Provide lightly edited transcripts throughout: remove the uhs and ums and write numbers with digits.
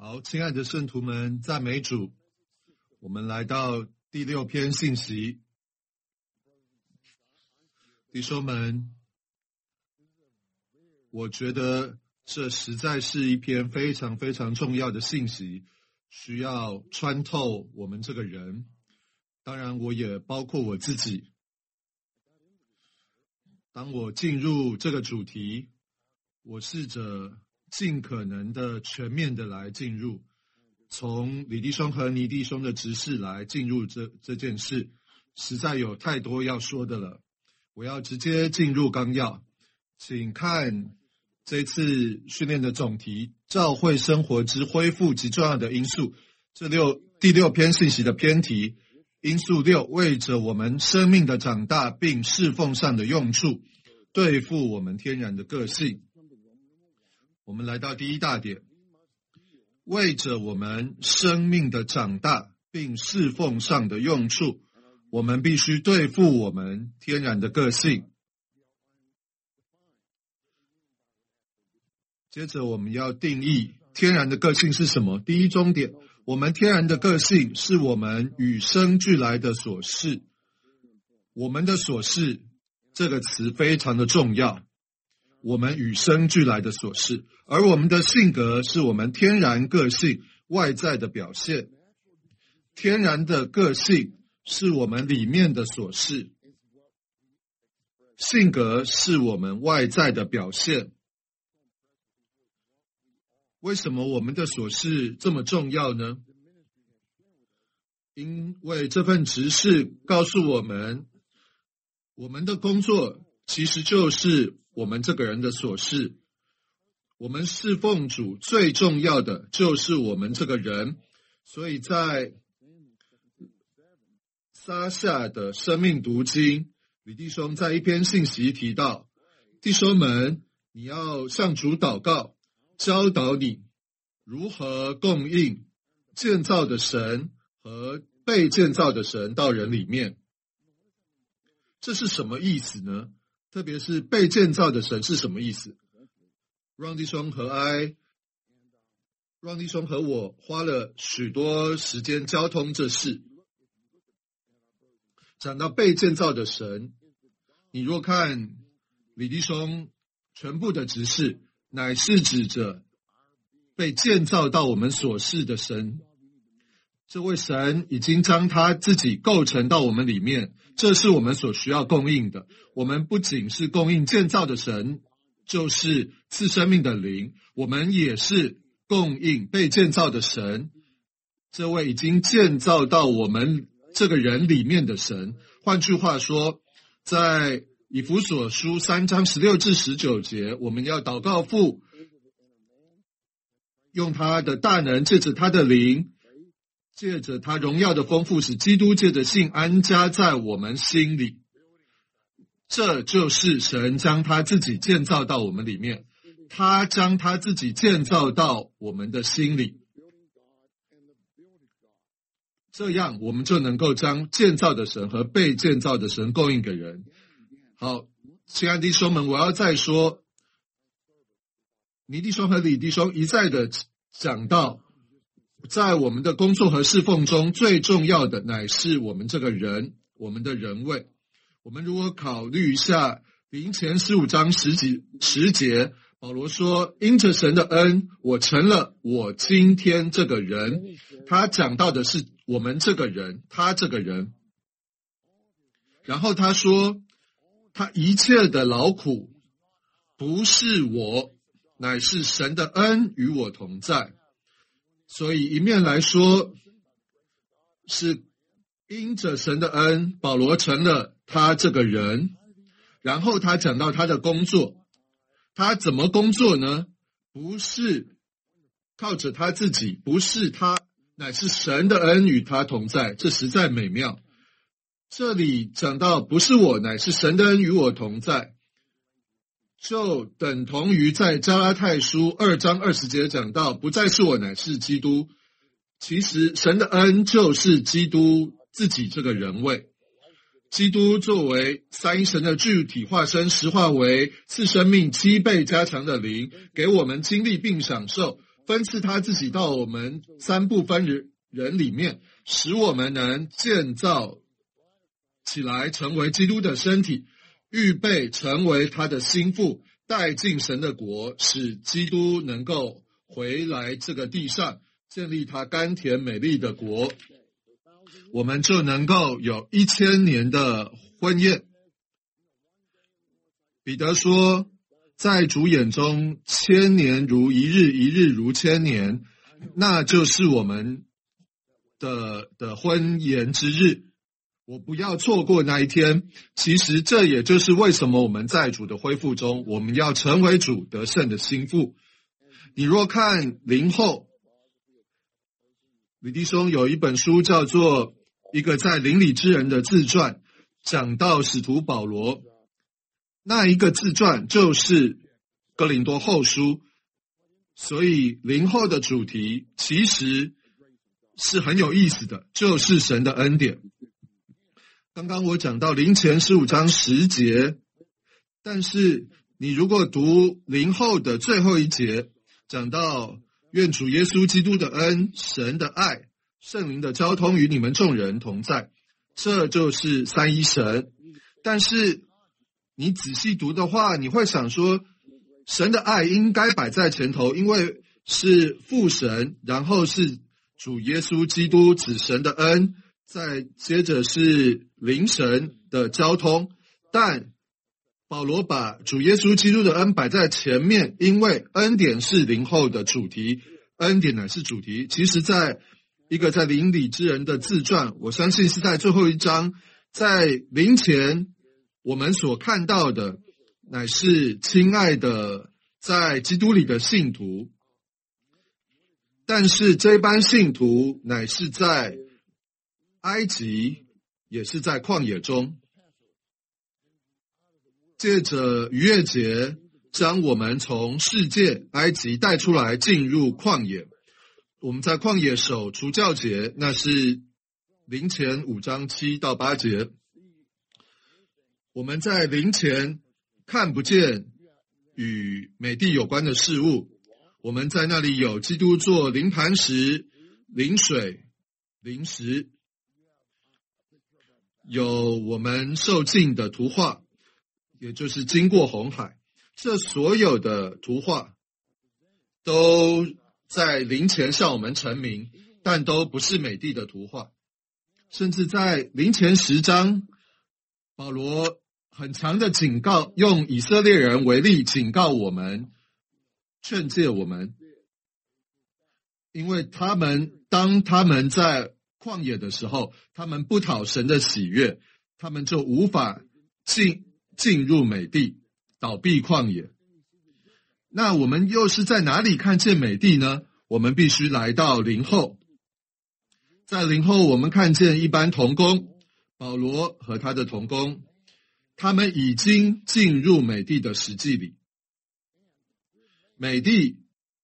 好，亲爱的圣徒们，赞美主。我们来到第6篇信息。弟兄们，我觉得这实在是一篇非常非常重要的信息，需要穿透我们这个人。当然，我也包括我自己。当我进入这个主题，我试着尽可能的全面的来进入，从李弟兄和倪弟兄的执事来进入这件事，实在有太多要说的了。我要直接进入纲要，请看这次训练的总题：教会生活之恢复及重要的因素。第6篇信息的篇题，因素6，为着我们生命的长大并侍奉上的用处，对付我们天然的个性。我们来到第一大点，为着我们生命的长大并侍奉上的用处，我们必须对付我们天然的个性。接着我们要定义天然的个性是什么。第一中点，我们天然的个性是我们与生俱来的所是。我们的所是这个词非常的重要，我们与生俱来的所是，而我们的性格是我们天然个性外在的表现。天然的个性是我们里面的所是，性格是我们外在的表现。为什么我们的所是这么重要呢？因为这份执事告诉我们，我们的工作其实就是我们这个人的所是。我们侍奉主最重要的就是我们这个人，所以在撒夏的生命读经，李弟兄在一篇信息提到，弟兄们，你要向主祷告，教导你如何供应建造的神和被建造的神到人里面。这是什么意思呢？特别是被建造的神是什么意思？让弟兄和我花了许多时间交通这事。讲到被建造的神，你若看李弟兄全部的执事，乃是指着被建造到我们所是的神。这位神已经将他自己构成到我们里面，这是我们所需要供应的。我们不仅是供应建造的神，就是赐生命的灵，我们也是供应被建造的神，这位已经建造到我们这个人里面的神。换句话说，在以弗所书3章16至19节，我们要祷告父，用他的大能，借着他的灵，借着他荣耀的丰富，使基督借着信安家在我们心里。这就是神将他自己建造到我们里面，他将他自己建造到我们的心里，这样我们就能够将建造的神和被建造的神供应给人。好，亲爱的弟兄们，我要再说，倪弟兄和李弟兄一再的讲到，在我们的工作和侍奉中，最重要的乃是我们这个人，我们的人位。我们如果考虑一下林前15章10节，保罗说，因着神的恩，我成了我今天这个人。他讲到的是我们这个人，他这个人。然后他说，他一切的劳苦不是我，乃是神的恩与我同在。所以一面来说，是因着神的恩，保罗成了他这个人。然后他讲到他的工作，他怎么工作呢？不是靠着他自己，不是他，乃是神的恩与他同在。这实在美妙。这里讲到不是我，乃是神的恩与我同在，就等同于在加拉太书2章20节讲到，不再是我，乃是基督。其实神的恩就是基督自己这个人位。基督作为三一神的具体化身，实化为赐生命7倍加强的灵，给我们经历并享受， 分赐他自己到我们三部分人里面，使我们能建造起来，成为基督的身体，预备成为他的心腹，带进神的国，使基督能够回来这个地上，建立他甘甜美丽的国，我们就能够有1000年的婚宴。彼得说，在主眼中，1000年如一日，一日如1000年，那就是我们的婚宴之日。我不要错过那一天。其实这也就是为什么我们在主的恢复中，我们要成为主得胜的心腹。你若看林后，李弟兄有一本书叫做《一个在灵里之人的自传》，讲到使徒保罗，那一个自传就是哥林多后书，所以林后的主题其实是很有意思的，就是神的恩典。刚刚我讲到林前15章10节，但是你如果读林后的最后一节，讲到愿主耶稣基督的恩、神的爱、圣灵的交通与你们众人同在，这就是三一神。但是你仔细读的话，你会想说，神的爱应该摆在前头，因为是父神，然后是主耶稣基督子神的恩，再接着是灵神的交通。但保罗把主耶稣基督的恩摆在前面，因为恩典是灵后的主题，恩典乃是主题。其实在一个在灵里之人的自传，我相信是在最后一章，在灵前我们所看到的乃是亲爱的在基督里的信徒，但是这班信徒乃是在埃及，也是在旷野中。借着逾越节将我们从世界埃及带出来，进入旷野。我们在旷野守除酵节，那是灵前5章7到8节。我们在灵前看不见与美地有关的事物，我们在那里有基督做灵磐石、灵水、灵石，有我们受尽的图画，也就是经过红海。这所有的图画都在灵前向我们陈明，但都不是美地的图画。甚至在灵前10章，保罗很强的警告，用以色列人为例，警告我们，劝诫我们，因为当他们在旷野的时候，他们不讨神的喜悦，他们就无法进入美地，倒闭旷野。那我们又是在哪里看见美地呢？我们必须来到林后。在林后，我们看见一班同工，保罗和他的同工，他们已经进入美地的实际里。美地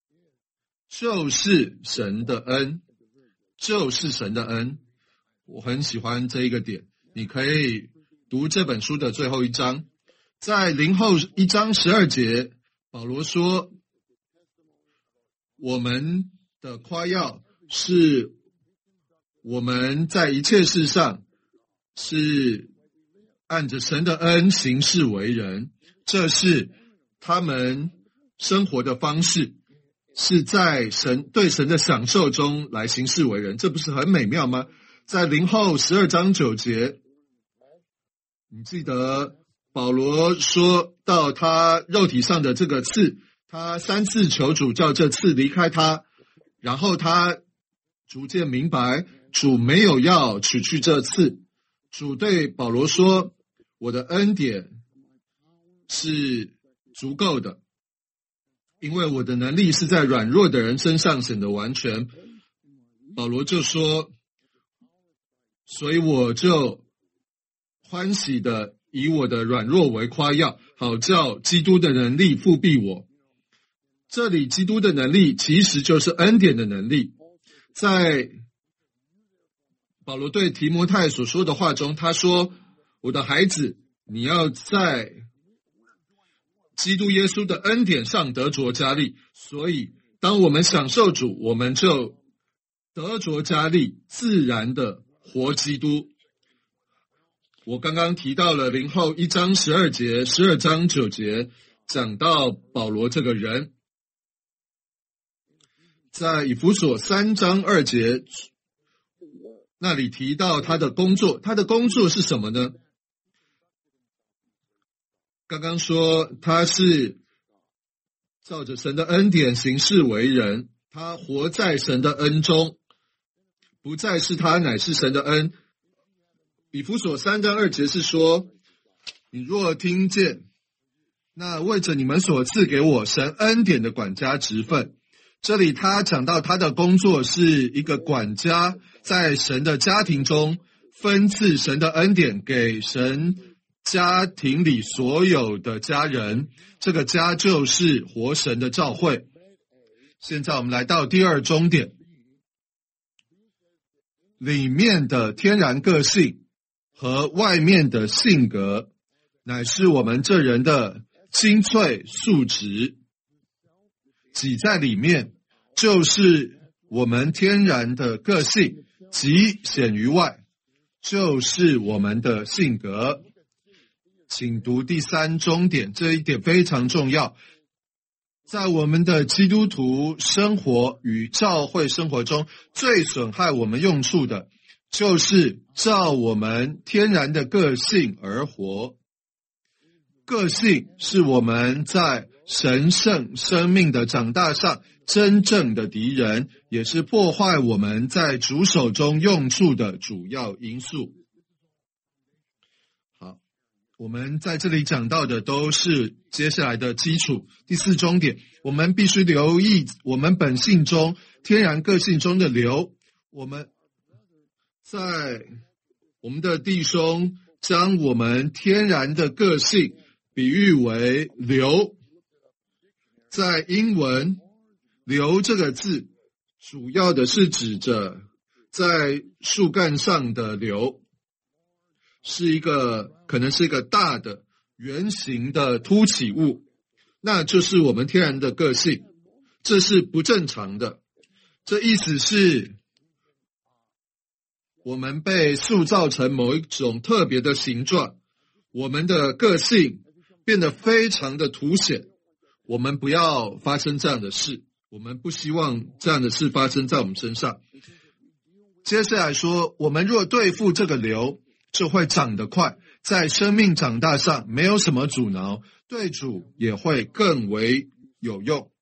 就是神的恩，就是神的恩。我很喜欢这一个点，你可以读这本书的最后一章，在林后1章12节，保罗说，我们的夸耀是我们在一切事上是按着神的恩行事为人，这是他们生活的方式，是在对神的享受中来行事为人，这不是很美妙吗？在林后12章9节，你记得保罗说到他肉体上的这个刺，他3次求主叫这刺离开他，然后他逐渐明白主没有要取去这刺。主对保罗说，我的恩典是足够的，因为我的能力是在软弱的人身上显得完全。保罗就说，所以我就欢喜的以我的软弱为夸耀，好叫基督的能力复庇我。这里基督的能力其实就是恩典的能力。在保罗对提摩太所说的话中，他说，我的孩子，你要在基督耶稣的恩典上得着加力，所以当我们享受主，我们就得着加力，自然的活基督。我刚刚提到了林后1章12节、12章9节，讲到保罗这个人。在以弗所3章2节那里提到他的工作，他的工作是什么呢？刚刚说他是照着神的恩典行事为人，他活在神的恩中，不再是他，乃是神的恩。以弗所3章2节是说，你若听见，那为着你们所赐给我神恩典的管家职分。这里他讲到他的工作是一个管家，在神的家庭中分赐神的恩典给神家庭里所有的家人，这个家就是活神的教会。现在我们来到第二终点，里面的天然个性和外面的性格，乃是我们这人的精粹素质。挤在里面，就是我们天然的个性，即显于外，就是我们的性格。请读第3终点，这一点非常重要。在我们的基督徒生活与教会生活中，最损害我们用处的，就是照我们天然的个性而活。个性是我们在神圣生命的长大上真正的敌人，也是破坏我们在主手中用处的主要因素。好，我们在这里讲到的都是接下来的基础。第4终点，我们必须留意我们本性中天然个性中的流。我们在我们的弟兄将我们天然的个性比喻为流。在英文，流这个字主要的是指着在树干上的流，可能是一个大的圆形的凸起物，那就是我们天然的个性，这是不正常的。这意思是我们被塑造成某一种特别的形状，我们的个性变得非常的凸显。我们不要发生这样的事，我们不希望这样的事发生在我们身上。接下来说，我们若对付这个流，就会长得快，在生命长大上没有什么阻挠，对主也会更为有用。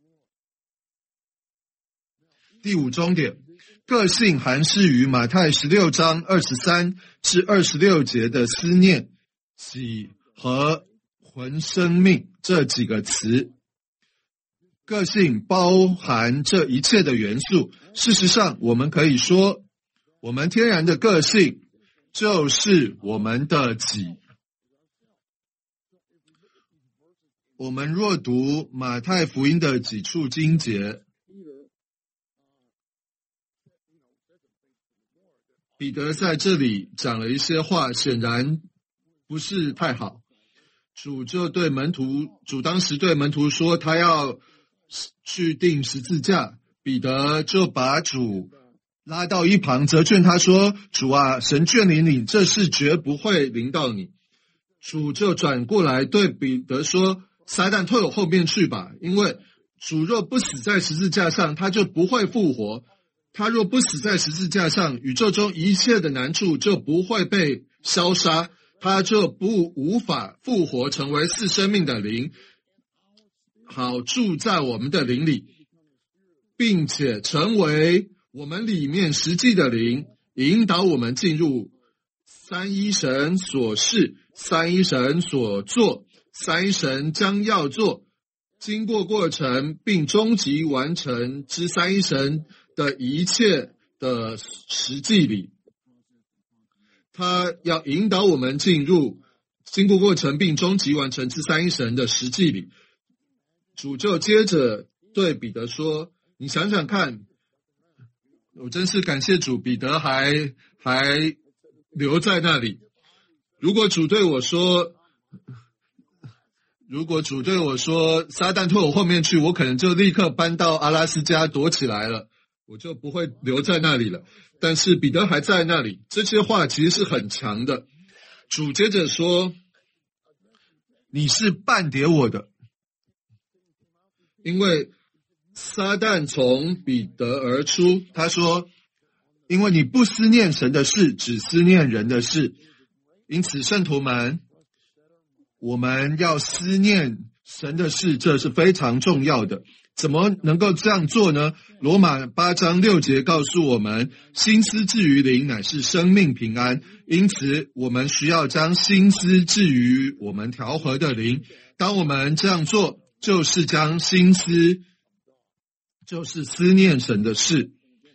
第5终点，个性含释于马太16章23至26节的思念、喜和魂生命这几个词。个性包含这一切的元素。事实上，我们可以说，我们天然的个性就是我们的己。我们若读马太福音的几处经节，彼得在这里讲了一些话，显然不是太好。主当时对门徒说，他要去钉十字架。彼得就把主拉到一旁，责劝他说：“主啊，神眷临你，这事绝不会临到你。”主就转过来对彼得说：“撒旦退我后面去吧，因为主若不死在十字架上，他就不会复活。他若不死在十字架上，宇宙中一切的难处就不会被消杀。”他就无法复活，成为赐生命的灵，好住在我们的灵里，并且成为我们里面实际的灵，引导我们进入三一神所示、三一神所做、三一神将要做、经过过程并终极完成之三一神的一切的实际里。他要引导我们进入经过过程并终极完成之三一神的实际里。主就接着对彼得说，你想想看，我真是感谢主，彼得还留在那里。如果主对我说， 如果主对我说撒旦退我后面去，我可能就立刻搬到阿拉斯加躲起来了，我就不会留在那里了。但是彼得还在那里，这些话其实是很强的。主接着说，你是絆跌我的，因为撒旦从彼得而出，他说，因为你不思念神的事，只思念人的事，因此圣徒们，我们要思念神的事，这是非常重要的。怎么能够这样做呢？罗马8章6节告诉我们，心思置于灵，乃是生命平安。因此我们需要将心思置于我们调和的灵。当我们这样做，就是将心思，就是思念神的事。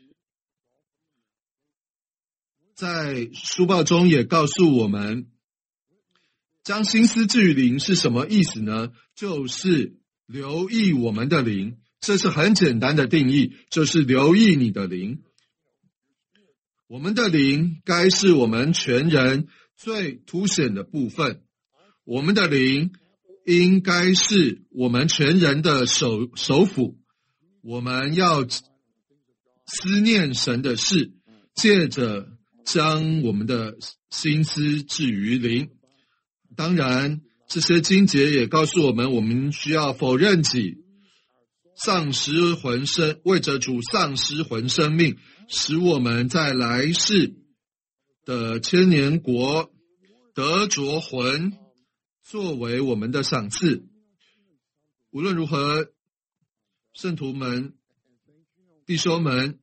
在书报中也告诉我们，将心思置于灵是什么意思呢？就是留意我们的灵，这是很简单的定义，就是留意你的灵。我们的灵该是我们全人最凸显的部分，我们的灵应该是我们全人的首府。我们要思念神的事，借着将我们的心思置于灵。当然，这些经节也告诉我们，我们需要否认己，丧失魂生，为着主丧失魂生命，使我们在来世的千年国得着魂作为我们的赏赐。无论如何，圣徒们、弟兄们，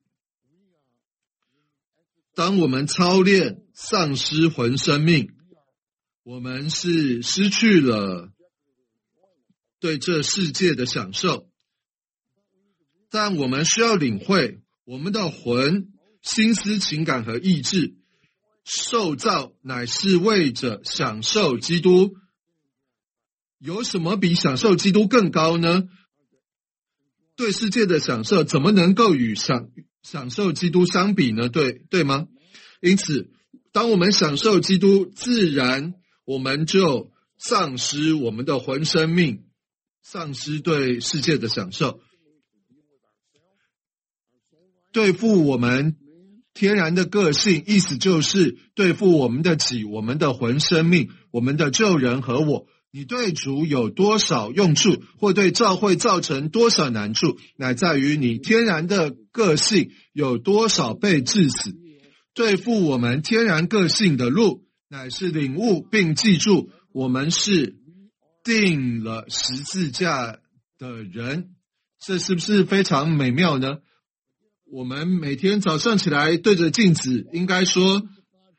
当我们操练丧失魂生命，我们是失去了对这世界的享受，但我们需要领会，我们的魂、心思、情感和意志受造乃是为着享受基督。有什么比享受基督更高呢？对世界的享受怎么能够与享受基督相比呢？对吗？因此，当我们享受基督，自然我们就丧失我们的魂生命，丧失对世界的享受。对付我们天然的个性，意思就是对付我们的己、我们的魂生命、我们的旧人和我。你对主有多少用处，或对教会造成多少难处，乃在于你天然的个性有多少被致死。对付我们天然个性的路，乃是领悟并记住，我们是定了十字架的人。这是不是非常美妙呢？我们每天早上起来对着镜子，应该说，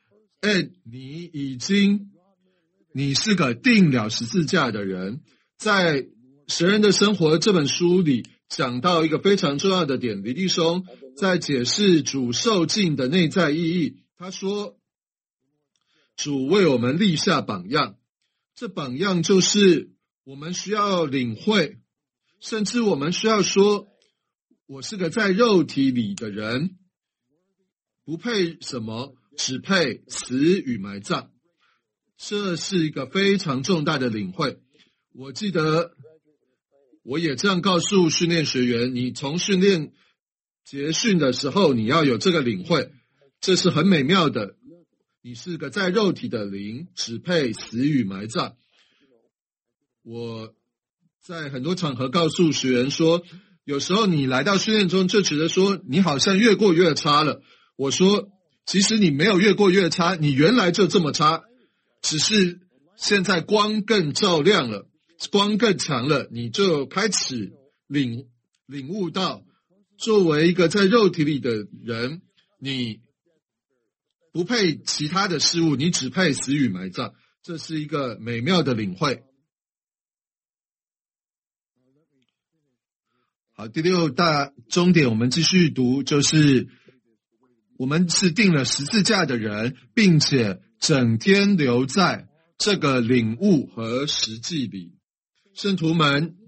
你是个定了十字架的人。在《神人的生活》这本书里讲到一个非常重要的点，李弟兄在解释主受尽的内在意义，他说主为我们立下榜样，这榜样就是我们需要领会，甚至我们需要说，我是个在肉体里的人，不配什么，只配死与埋葬。这是一个非常重大的领会。我记得我也这样告诉训练学员，你从训练结训的时候，你要有这个领会，这是很美妙的。你是个在肉体的灵，只配死与埋葬。我在很多场合告诉学员说，有时候你来到训练中就觉得说你好像越过越差了。我说其实你没有越过越差，你原来就这么差，只是现在光更照亮了，光更强了，你就开始领悟到，作为一个在肉体里的人，你不配其他的事物，你只配死与埋葬。这是一个美妙的领会。好，第六大终点我们继续读，就是我们是定了十字架的人，并且整天留在这个领悟和实际里。圣徒们，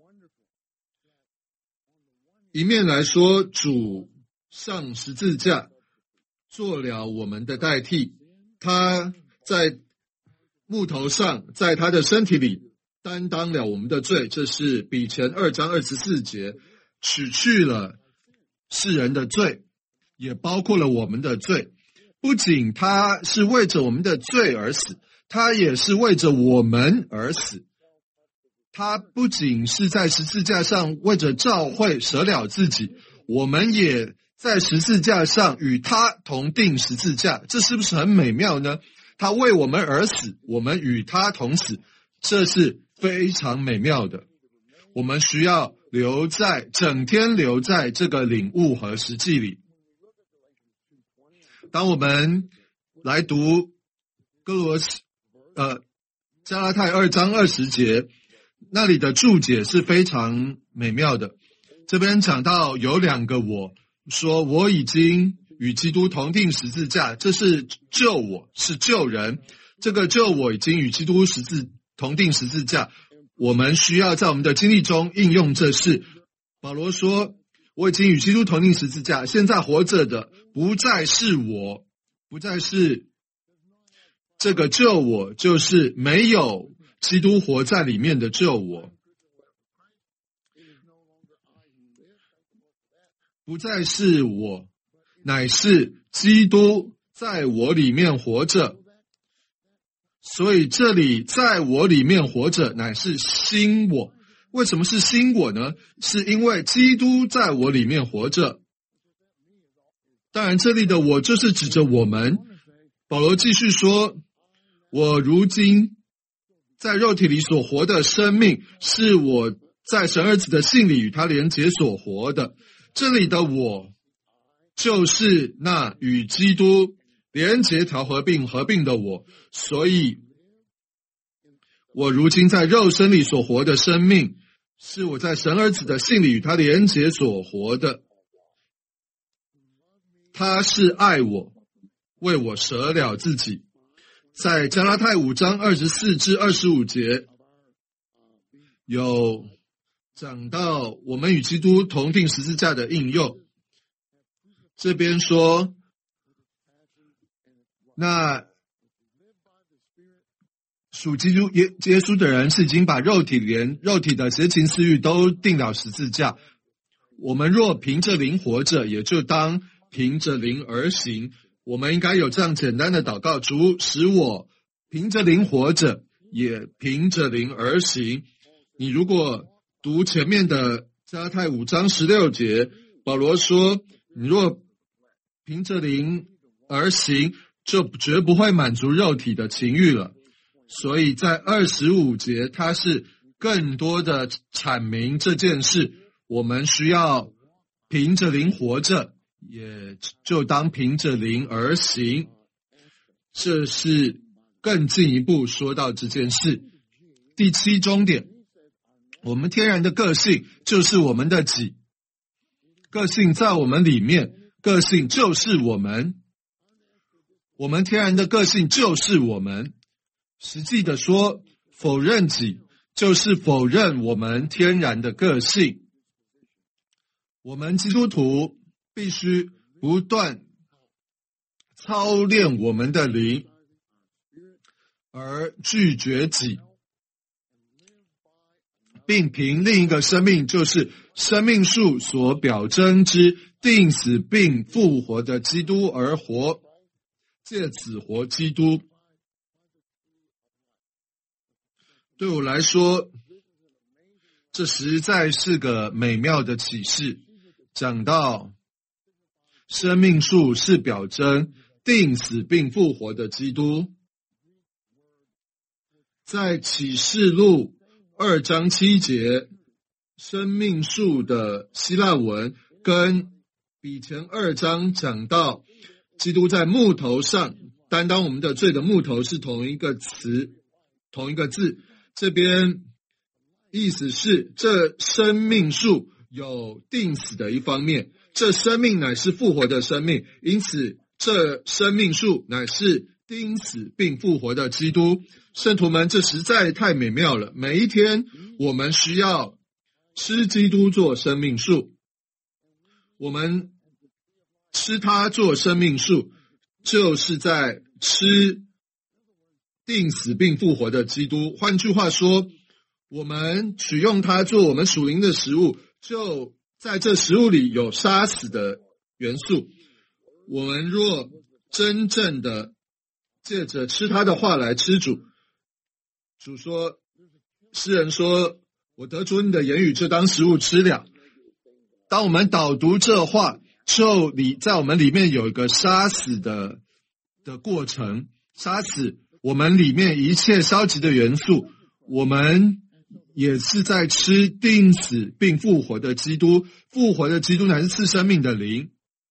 一面来说主上十字架做了我们的代替，他在木头上，在他的身体里担当了我们的罪，这是彼前2章24节，取去了世人的罪，也包括了我们的罪。不仅他是为着我们的罪而死，他也是为着我们而死。他不仅是在十字架上为着教会舍了自己，我们也在十字架上与他同定十字架，这是不是很美妙呢？他为我们而死，我们与他同死，这是非常美妙的。我们需要整天留在这个领悟和实际里。当我们来读加拉太2章20节，那里的注解是非常美妙的。这边讲到有2个我，说我已经与基督同定十字架，这是救我，是救人。这个救我已经与基督同定十字架，我们需要在我们的经历中应用这事。保罗说，我已经与基督同定十字架，现在活着的不再是我，不再是这个救我，就是没有基督活在里面的救我，不再是我，乃是基督在我里面活着。所以这里在我里面活着乃是新我。为什么是新我呢？是因为基督在我里面活着。当然这里的我就是指着我们。保罗继续说，我如今在肉体里所活的生命，是我在神儿子的信里与他连结所活的。这里的我就是那与基督连结合并的我，所以我如今在肉身里所活的生命，是我在神儿子的信里与他连结所活的。他是爱我，为我舍了自己。在加拉太5章24至25节有讲到我们与基督同定十字架的应用。这边说，那属基督耶稣的人是已经把肉体的邪情私欲都定了十字架。我们若凭着灵活着，也就当凭着灵而行。我们应该有这样简单的祷告：主使我凭着灵活着，也凭着灵而行。你如果读前面的加拉太5章16节，保罗说，你若凭着灵而行，就绝不会满足肉体的情欲了。所以在25节，他是更多的阐明这件事，我们需要凭着灵活着，也就当凭着灵而行。这是更进一步说到这件事。第7终点，我们天然的个性就是我们的己，个性在我们里面，个性就是我们，我们天然的个性就是我们。实际的说，否认己就是否认我们天然的个性。我们基督徒必须不断操练我们的灵，而拒绝己，并凭另一个生命，就是生命树所表征之定死并复活的基督而活，借此活基督。对我来说，这实在是个美妙的启示。讲到生命树是表征定死并复活的基督，在启示录2章7节，生命树的希腊文跟比前2章讲到基督在木头上担当我们的罪的木头是同一个词，同一个字。这边意思是，这生命树有定死的一方面，这生命乃是复活的生命，因此这生命树乃是钉死并复活的基督。圣徒们，这实在太美妙了。每一天我们需要吃基督做生命树，我们吃它做生命树，就是在吃定死并复活的基督。换句话说， 我们取用它做我们属灵的食物，就在这食物里有杀死的元素。我们若真正的借着吃他的话来吃主，主说，诗人说，我得主你的言语就当食物吃了。当我们导读这话，就在我们里面有一个杀死的过程，杀死我们里面一切消极的元素。我们也是在吃钉死并复活的基督，复活的基督乃是赐生命的灵。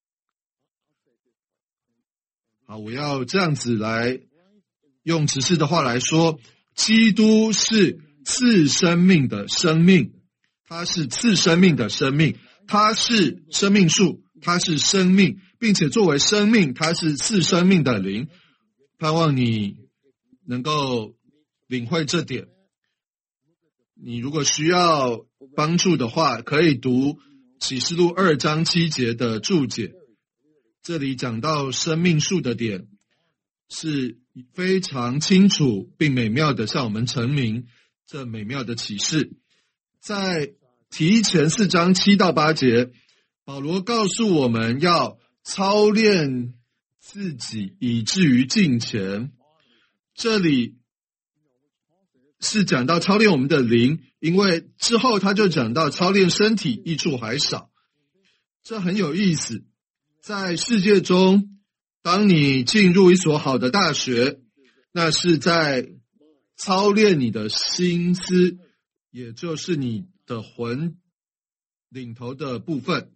好，我要这样子来用执事的话来说，基督是赐生命的生命，他是赐生命的生命，他是生命树，他是生命，并且作为生命，他是赐生命的灵。盼望你能够领会这点。你如果需要帮助的话，可以读启示录2章7节的注解，这里讲到生命树的点是非常清楚并美妙的向我们陈明这美妙的启示。在提前4章7到8节，保罗告诉我们要操练自己以至于敬虔，这里是讲到操练我们的灵，因为之后他就讲到操练身体益处还少。这很有意思，在世界中，当你进入一所好的大学，那是在操练你的心思，也就是你的魂领头的部分，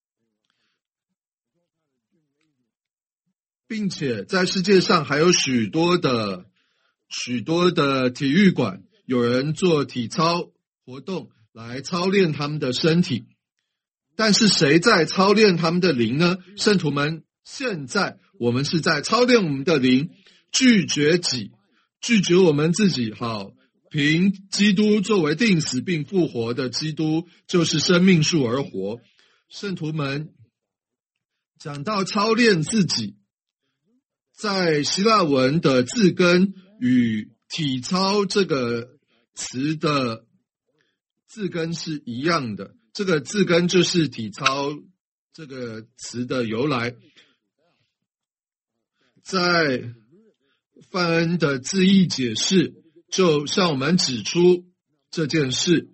并且在世界上还有许多的体育馆，有人做体操活动来操练他们的身体。但是谁在操练他们的灵呢？圣徒们，现在我们是在操练我们的灵，拒绝我们自己。好，凭基督作为钉死并复活的基督，就是生命树而活。圣徒们讲到操练自己，在希腊文的字根与体操这个词的字根是一样的，这个字根就是体操这个词的由来。在范恩的字义解释就向我们指出这件事。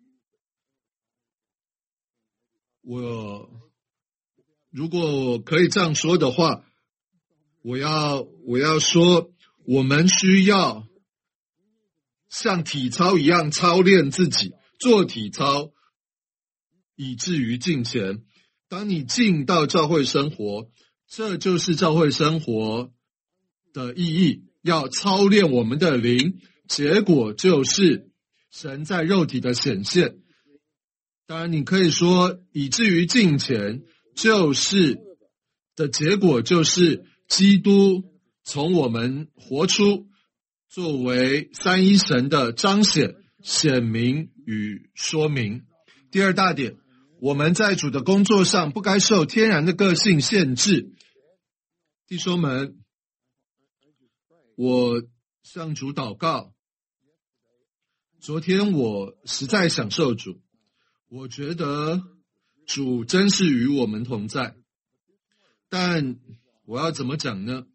如果我可以这样说的话，我要说，我们需要像体操一样操练自己，做体操以至于敬虔。当你进到教会生活，这就是教会生活的意义，要操练我们的灵，结果就是神在肉体的显现。当然你可以说以至于敬虔，就是的结果就是基督从我们活出，作为三一神的彰显、显明与说明。第二大点，我们在主的工作上不该受天然的个性限制。弟兄们，我向主祷告，昨天我实在享受主，我觉得主真是与我们同在。但我要怎么讲呢？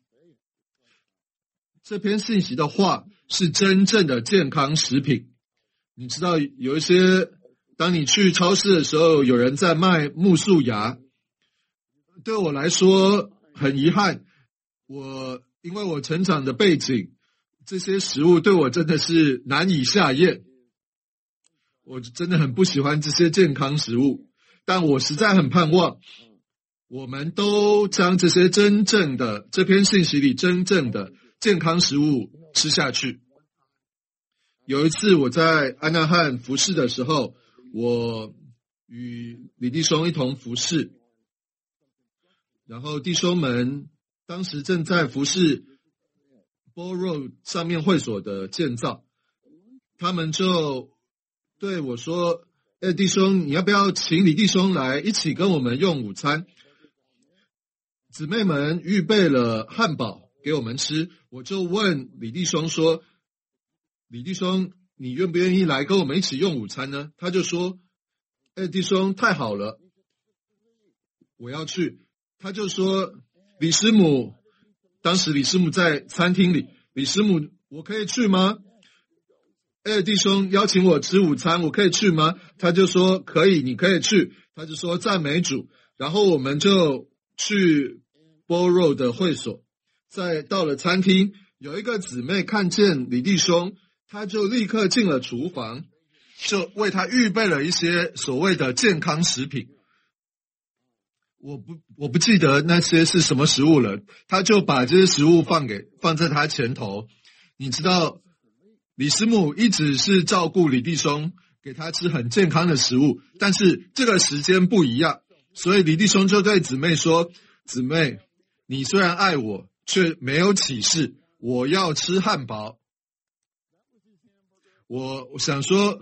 这篇信息的话是真正的健康食品。你知道有一些，当你去超市的时候，有人在卖木素芽。对我来说很遗憾，因为我成长的背景，这些食物对我真的是难以下咽。我真的很不喜欢这些健康食物，但我实在很盼望我们都将这些真正的，这篇信息里真正的健康食物吃下去。有一次我在安纳汉服侍的时候，我与李弟兄一同服侍，然后弟兄们当时正在服侍 Ball Road 上面会所的建造，他们就对我说，弟兄，你要不要请李弟兄来一起跟我们用午餐？姊妹们预备了汉堡给我们吃，我就问李弟兄说，李弟兄， 你愿不愿意来跟我们一起用午餐呢？他就说，弟兄，太好了，我要去。他就说，李师母，当时李师母在餐厅里，李师母，我可以去吗？弟兄邀请我吃午餐，我可以去吗？他就说可以，你可以去。他就说赞美主，然后我们就去 Borough 的会所，到了餐厅，有一个姊妹看见李弟兄，他就立刻进了厨房，就为他预备了一些所谓的健康食品。我不记得那些是什么食物了，他就把这些食物放在他前头。你知道李师母一直是照顾李弟兄，给他吃很健康的食物，但是这个时间不一样，所以李弟兄就对姊妹说，姊妹，你虽然爱我，却没有启示，我要吃汉堡。我想说，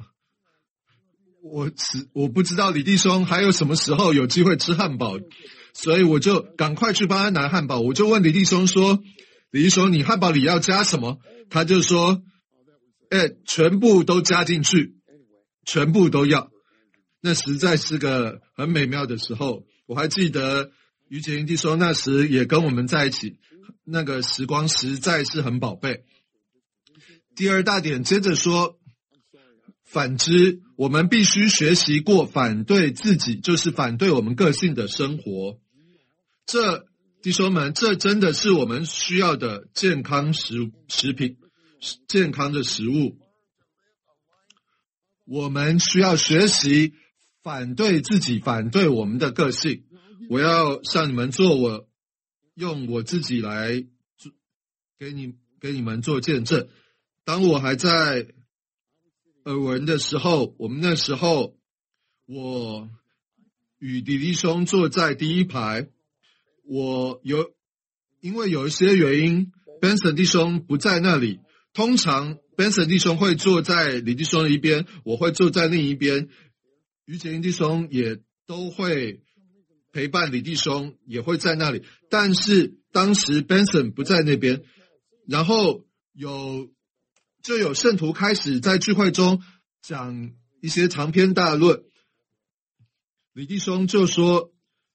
我不知道李弟兄还有什么时候有机会吃汉堡，所以我就赶快去帮他拿汉堡。我就问李弟兄说，李弟兄，你汉堡里要加什么？他就说，全部都加进去，全部都要。那实在是个很美妙的时候。我还记得于杰英弟兄那时也跟我们在一起，那个时光实在是很宝贝。第二大点接着说，反之，我们必须学习过反对自己，就是反对我们个性的生活。弟兄们，这真的是我们需要的健康食品，健康的食物。我们需要学习反对自己，反对我们的个性。我要向你们用我自己来给你们做见证。当我还在耳闻的时候，我们那时候我与李弟兄坐在第一排，因为有一些原因 Benson 弟兄不在那里，通常 Benson 弟兄会坐在李弟兄的一边，我会坐在另一边，于杰英弟兄也都会陪伴李弟兄，也会在那里。但是当时 Benson 不在那边，然后就有圣徒开始在聚会中讲一些长篇大论。李弟兄就说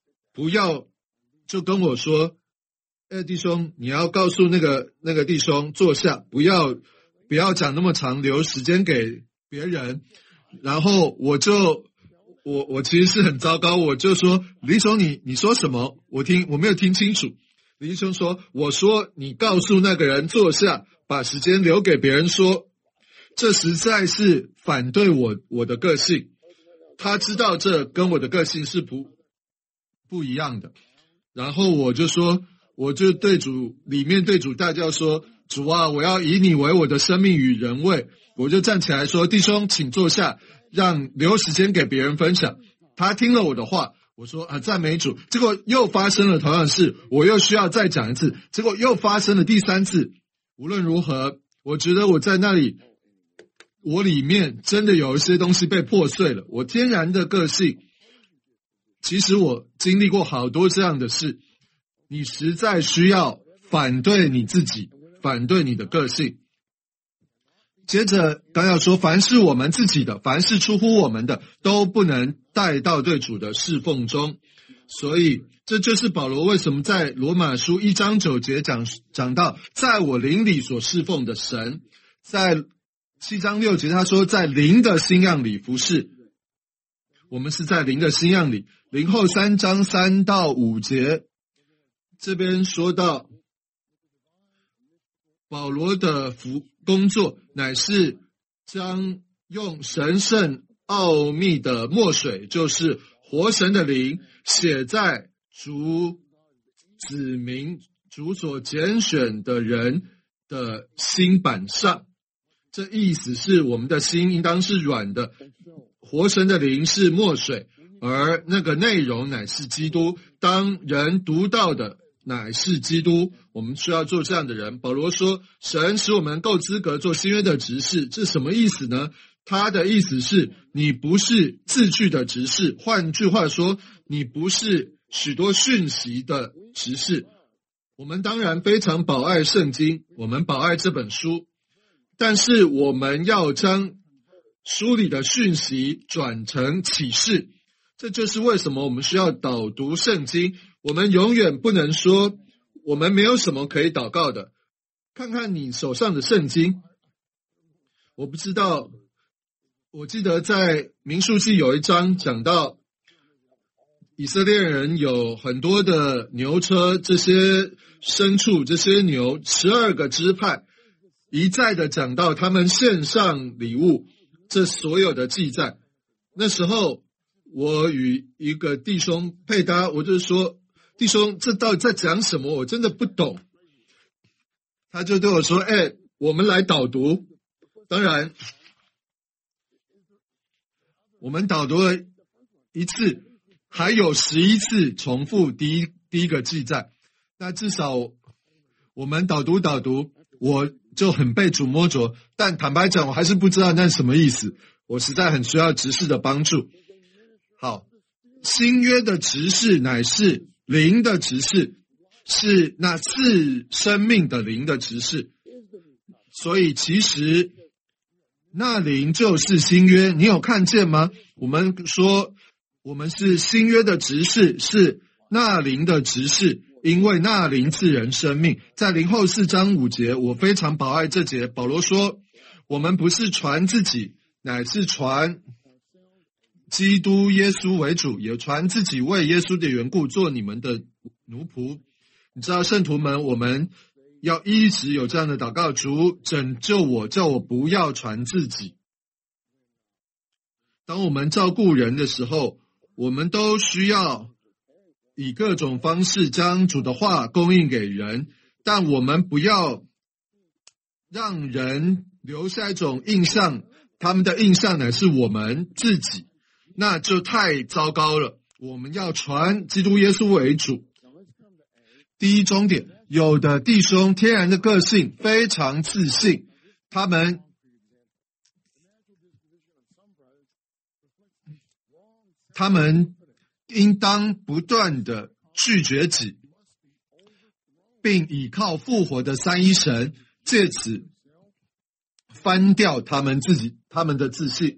就跟我说，弟兄，你要告诉那个弟兄坐下，不要讲那么长，留时间给别人。然后我其实是很糟糕，我就说，李弟兄你说什么？我没有听清楚。李弟兄说，我说你告诉那个人坐下，把时间留给别人说。这实在是反对我的个性，他知道这跟我的个性是不一样的。然后我就对主大叫说，主啊，我要以你为我的生命与人位。我就站起来说，弟兄请坐下，留时间给别人分享。他听了我的话，我说赞美主。结果又发生了同样的事，我又需要再讲一次，结果又发生了第三次。无论如何，我觉得我在那里，我里面真的有一些东西被破碎了。我天然的个性，其实我经历过好多这样的事。你实在需要反对你自己，反对你的个性。接着刚要说，凡是我们自己的，凡是出乎我们的，都不能带到对主的侍奉中。所以这就是保罗为什么在罗马书1章9节讲到，在我灵里所侍奉的神，在7章6节他说，在灵的新样里服侍。我们是在灵的新样里。林后3章3到5节这边说到，保罗的工作乃是将用神圣奥秘的墨水，就是活神的灵，写在主子民、主所拣选的人的心板上。这意思是我们的心应当是软的，活神的灵是墨水，而那个内容乃是基督。当人读到的乃是基督，我们需要做这样的人。保罗说，神使我们够资格做新约的执事，这什么意思呢？他的意思是，你不是字句的执事，换句话说，你不是许多讯息的执事。我们当然非常宝爱圣经，我们宝爱这本书， 但是我们要将书里的讯息转成启示。这就是为什么我们需要导读圣经。我们永远不能说我们没有什么可以祷告的。看看你手上的圣经，我不知道，我记得在民数记有一章讲到以色列人有很多的牛车，这些牲畜，这些牛，12个支派一再的讲到他们献上礼物，这所有的记载。那时候我与一个弟兄配搭，我就说，弟兄，这到底在讲什么？我真的不懂。他就对我说，我们来导读。当然我们导读了一次，还有11次重复第一个记载。那至少我们导读，我就很被主摸着，但坦白讲，我还是不知道那是什么意思。我实在很需要执事的帮助。好，新约的执事乃是灵的执事，是那赐生命的灵的执事。所以其实那灵就是新约，你有看见吗？我们说我们是新约的执事，是那灵的执事，因为那灵赐人生命。在林后4章5节，我非常宝爱这节，保罗说，我们不是传自己，乃是传基督耶稣为主，也传自己为耶稣的缘故做你们的奴仆。你知道圣徒们，我们要一直有这样的祷告，主拯救我，叫我不要传自己。当我们照顾人的时候，我们都需要以各种方式将主的话供应给人，但我们不要让人留下一种印象，他们的印象乃是我们自己，那就太糟糕了。我们要传基督耶稣为主。第一重点，有的弟兄天然的个性非常自信，他们应当不断的拒绝己，并倚靠复活的三一神，借此翻掉他们的自信。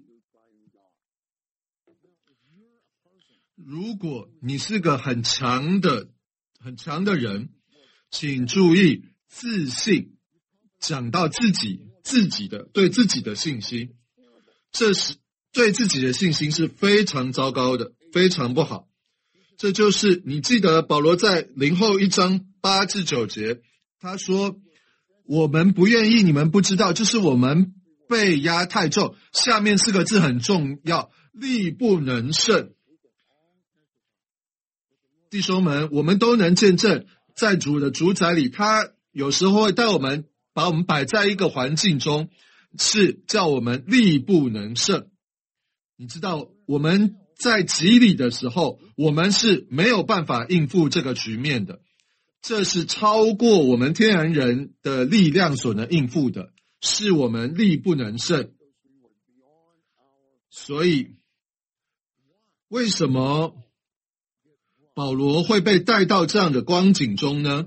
如果你是个很强的人，请注意，自信讲到自己的对自己的信心，这是对自己的信心是非常糟糕的，非常不好。这就是你记得保罗在林后1章8至9节，他说，我们不愿意你们不知道，就是我们被压太重。下面4个字很重要，力不能胜。弟兄们，我们都能见证，在主的主宰里，他有时候会把我们摆在一个环境中，是叫我们力不能胜。你知道，我们在极里的时候，我们是没有办法应付这个局面的，这是超过我们天然人的力量所能应付的，是我们力不能胜。所以为什么保罗会被带到这样的光景中呢？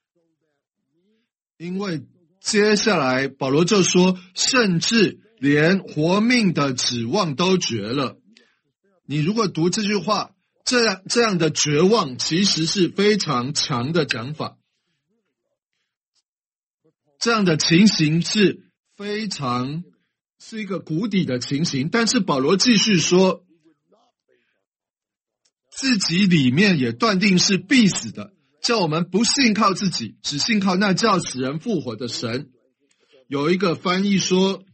因为接下来保罗就说，甚至连活命的指望都绝了。你如果读这句话，这样的绝望其实是非常强的讲法，这样的情形是一个谷底的情形。但是保罗继续说，自己里面也断定是必死的，叫我们不信靠自己，只信靠那叫死人复活的神。有一个翻译说，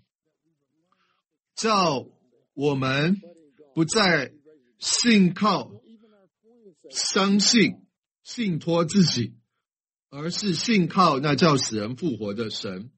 叫我们不再信靠、相信、信托自己，而是信靠那叫死人复活的神。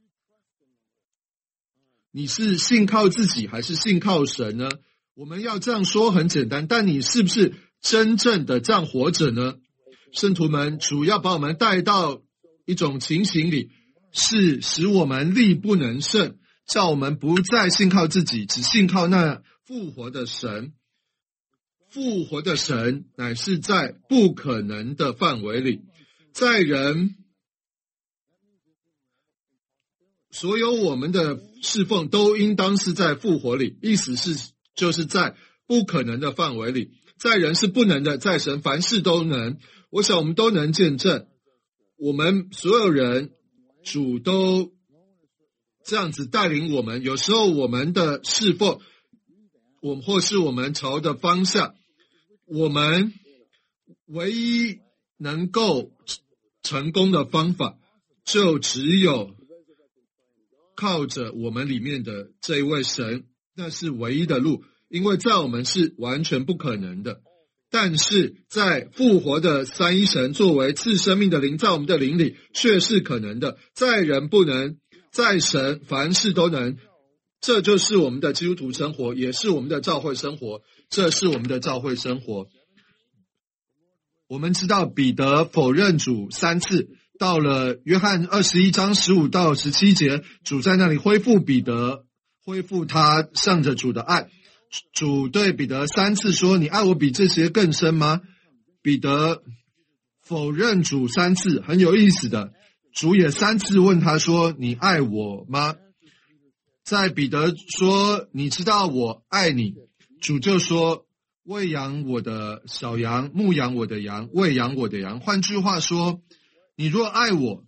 你是信靠自己还是信靠神呢？我们要这样说很简单，但你是不是真正的这样活着呢？圣徒们，主要把我们带到一种情形里，是使我们力不能胜，叫我们不再信靠自己，只信靠那复活的神。复活的神乃是在不可能的范围里，在人所有我们的侍奉都应当是在复活里，意思是就是在不可能的范围里，在人是不能的，在神凡事都能。我想我们都能见证，我们所有人主都这样子带领我们。有时候我们的侍奉，或是我们朝的方向，我们唯一能够成功的方法，就只有靠着我们里面的这一位神，那是唯一的路，因为在我们是完全不可能的。但是在复活的三一神作为赐生命的灵，在我们的灵里却是可能的。在人不能，在神凡事都能。这就是我们的基督徒生活，也是我们的教会生活。这是我们的教会生活。我们知道彼得否认主3次，到了约翰21章15到17节，主在那里恢复彼得，恢复他向着主的爱。主对彼得3次说：“你爱我比这些更深吗？”彼得否认主3次，很有意思的。主也3次问他说：“你爱我吗？”在彼得说：“你知道我爱你。”主就说：“喂养我的小羊，牧养我的羊，喂养我的羊。”换句话说，你若爱我，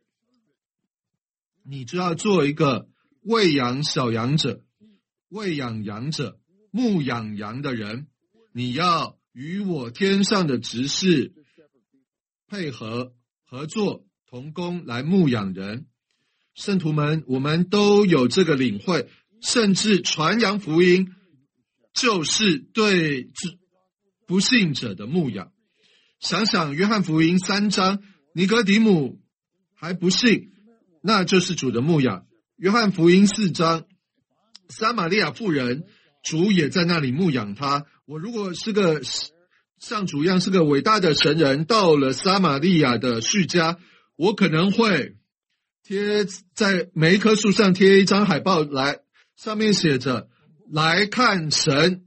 你就要做一个喂养小羊者，喂养羊者，牧养羊的人。你要与我天上的执事配合合作同工来牧养人。圣徒们，我们都有这个领会，甚至传扬福音就是对不信者的牧养。想想约翰福音3章，尼哥底母还不信，那就是主的牧养。约翰福音4章，撒玛利亚妇人，主也在那里牧养他。我如果是个像主一样是个伟大的神人，到了撒玛利亚的叙家，我可能会在每一棵树上贴一张海报来，上面写着来看神。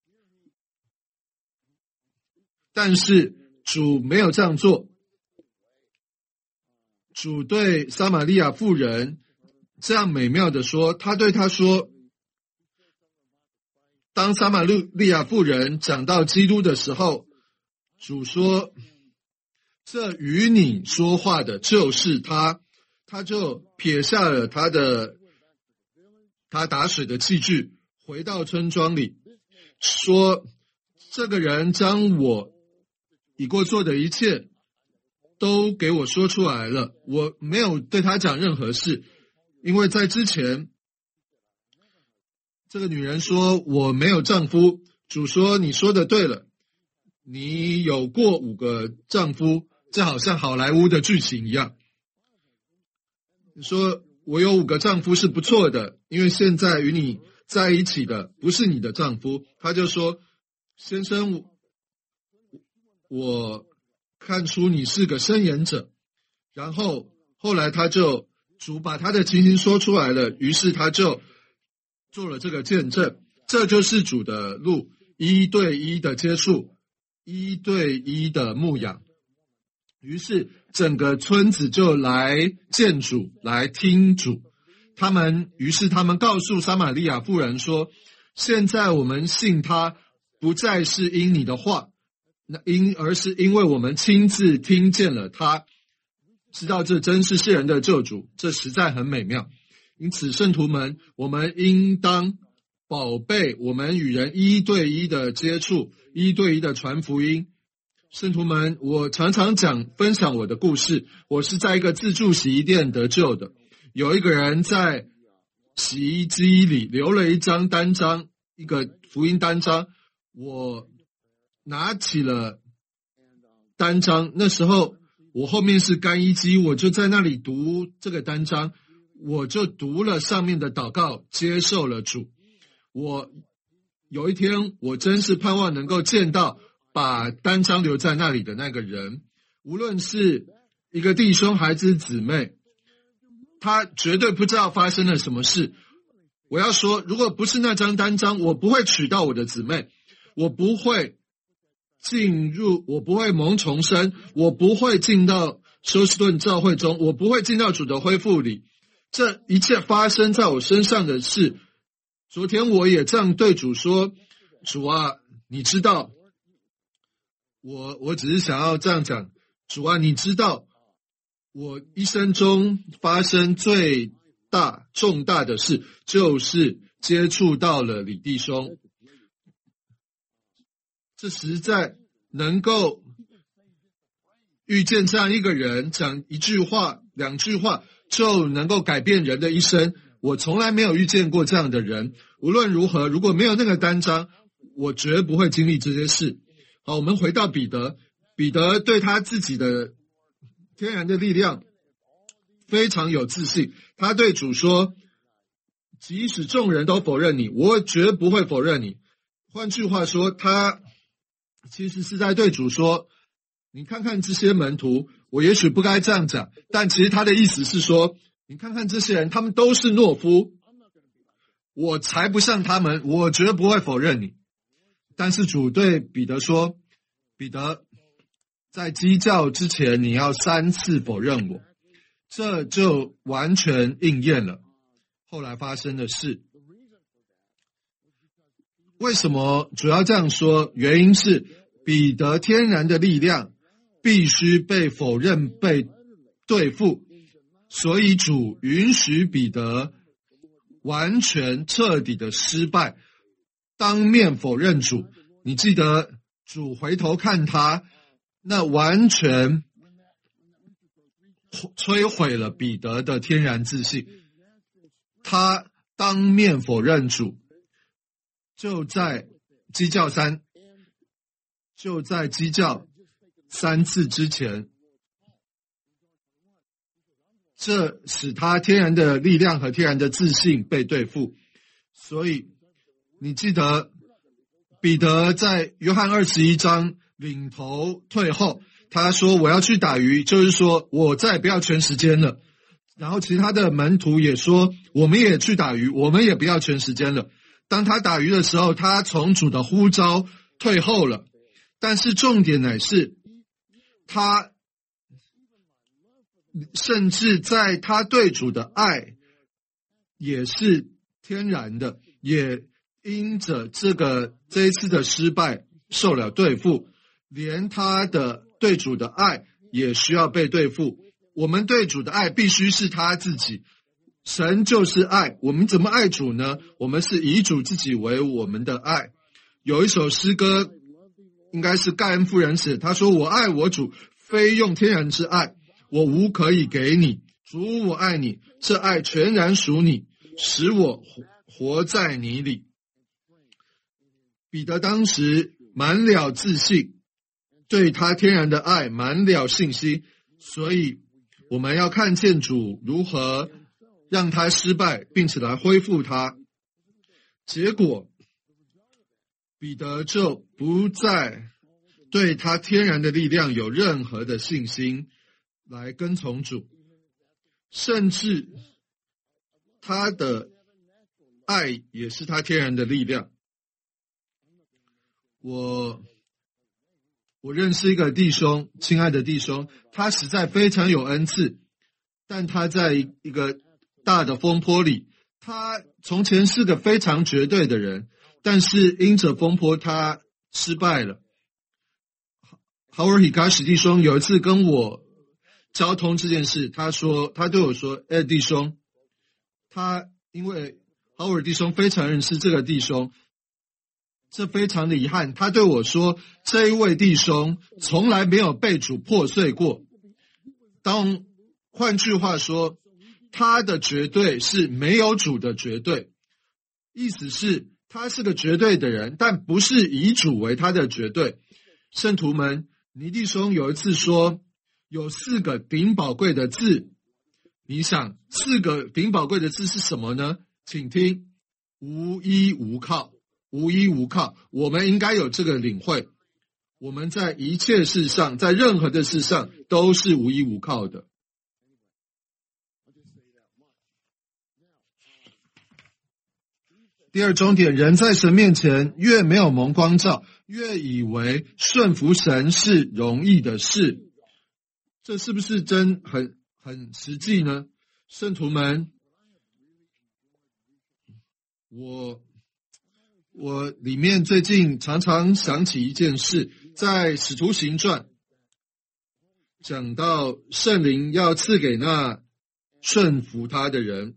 但是主没有这样做。主对撒玛利亚妇人这样美妙的说，他对她说，当撒玛利亚妇人讲到基督的时候，主说，这与你说话的就是他。他就撇下了他打水的器具，回到村庄里，说，这个人将我已过做的一切都给我说出来了。我没有对他讲任何事，因为在之前这个女人说我没有丈夫。主说，你说的对了，你有过5个丈夫，这好像好莱坞的剧情一样。你说我有5个丈夫是不错的，因为现在与你在一起的不是你的丈夫。他就说，先生，我看出你是个申言者。然后后来主把他的情形说出来了，于是他就做了这个见证。这就是主的路，1对1的接触，1对1的牧养。于是整个村子就来见主，来听主。于是他们告诉撒玛利亚妇人说，现在我们信他，不再是因你的话，而是因为我们亲自听见了他，知道这真是世人的救主。这实在很美妙。因此圣徒们，我们应当宝贝我们与人1对1的接触，1对1的传福音。圣徒们，我常常分享我的故事。我是在一个自助洗衣店得救的。有一个人在洗衣机里留了一张单张，一个福音单张。我拿起了单张，那时候我后面是干衣机，我就在那里读这个单张，我就读了上面的祷告，接受了主。有一天我真是盼望能够见到把单张留在那里的那个人，无论是一个弟兄孩子姊妹，他绝对不知道发生了什么事。我要说，如果不是那张单张，我不会娶到我的姊妹，我不会蒙重生，我不会进到休斯顿教会中，我不会进到主的恢复里。 这一切发生在我身上的事，昨天我也这样对主说，主啊，你知道，我只是想要这样讲，主啊，你知道，我一生中发生最重大的事，就是接触到了李弟兄。这实在能够遇见这样一个人，讲一句话、2句话就能够改变人的一生。我从来没有遇见过这样的人。无论如何，如果没有那个单章，我绝不会经历这些事。好，我们回到彼得，彼得对他自己的天然的力量非常有自信。他对主说，即使众人都否认你，我绝不会否认你。换句话说，他其实是在对主说，你看看这些门徒，我也许不该这样讲，但其实他的意思是说，你看看这些人，他们都是懦夫，我才不像他们，我绝不会否认你。但是主对彼得说，彼得，在鸡叫之前你要3次否认我。这就完全应验了后来发生的事。为什么主要这样说？原因是彼得天然的力量必须被否认、被对付，所以主允许彼得完全彻底的失败，当面否认主。你记得主回头看他，那完全摧毁了彼得的天然自信。他当面否认主，就在鸡叫3次之前，这使他天然的力量和天然的自信被对付。所以你记得彼得在约翰21章领头退后，他说我要去打鱼，就是说我再也不要全时间了。然后其他的门徒也说我们也去打鱼，我们也不要全时间了。当他打鱼的时候，他从主的呼召退后了。但是重点乃是他甚至在他对主的爱也是天然的，也因着这一次的失败受了对付，连他的对主的爱也需要被对付。我们对主的爱必须是他自己，神就是爱。我们怎么爱主呢？我们是以主自己为我们的爱。有一首诗歌应该是盖恩夫人写，他说我爱我主，非用天然之爱，我无可以给你。主，我爱你，这爱全然属你，使我活在你里。彼得当时满了自信，对他天然的爱满了信心，所以我们要看见主如何让他失败，并且来恢复他。结果彼得就不再对他天然的力量有任何的信心来跟从主，甚至他的爱也是他天然的力量。我认识一个弟兄，亲爱的弟兄，他实在非常有恩赐，但他在一个大的风波里，他从前是个非常绝对的人，但是因着风波他失败了。Howard Higashi 弟兄有一次跟我交通这件事，他对我说，弟兄，因为 Howard 弟兄非常认识这个弟兄，这非常的遗憾，他对我说，这一位弟兄从来没有被主破碎过。换句话说，他的绝对是没有主的绝对，意思是他是个绝对的人，但不是以主为他的绝对。圣徒们，尼弟兄有一次说，有4个顶宝贵的字，你想4个顶宝贵的字是什么呢？请听，无依无靠。无依无靠，我们应该有这个领会。我们在一切事上，在任何的事上都是无依无靠的。第二重点，人在神面前越没有蒙光照，越以为顺服神是容易的事。这是不是很实际呢？圣徒们， 我里面最近常常想起一件事，在使徒行传讲到圣灵要赐给那顺服他的人，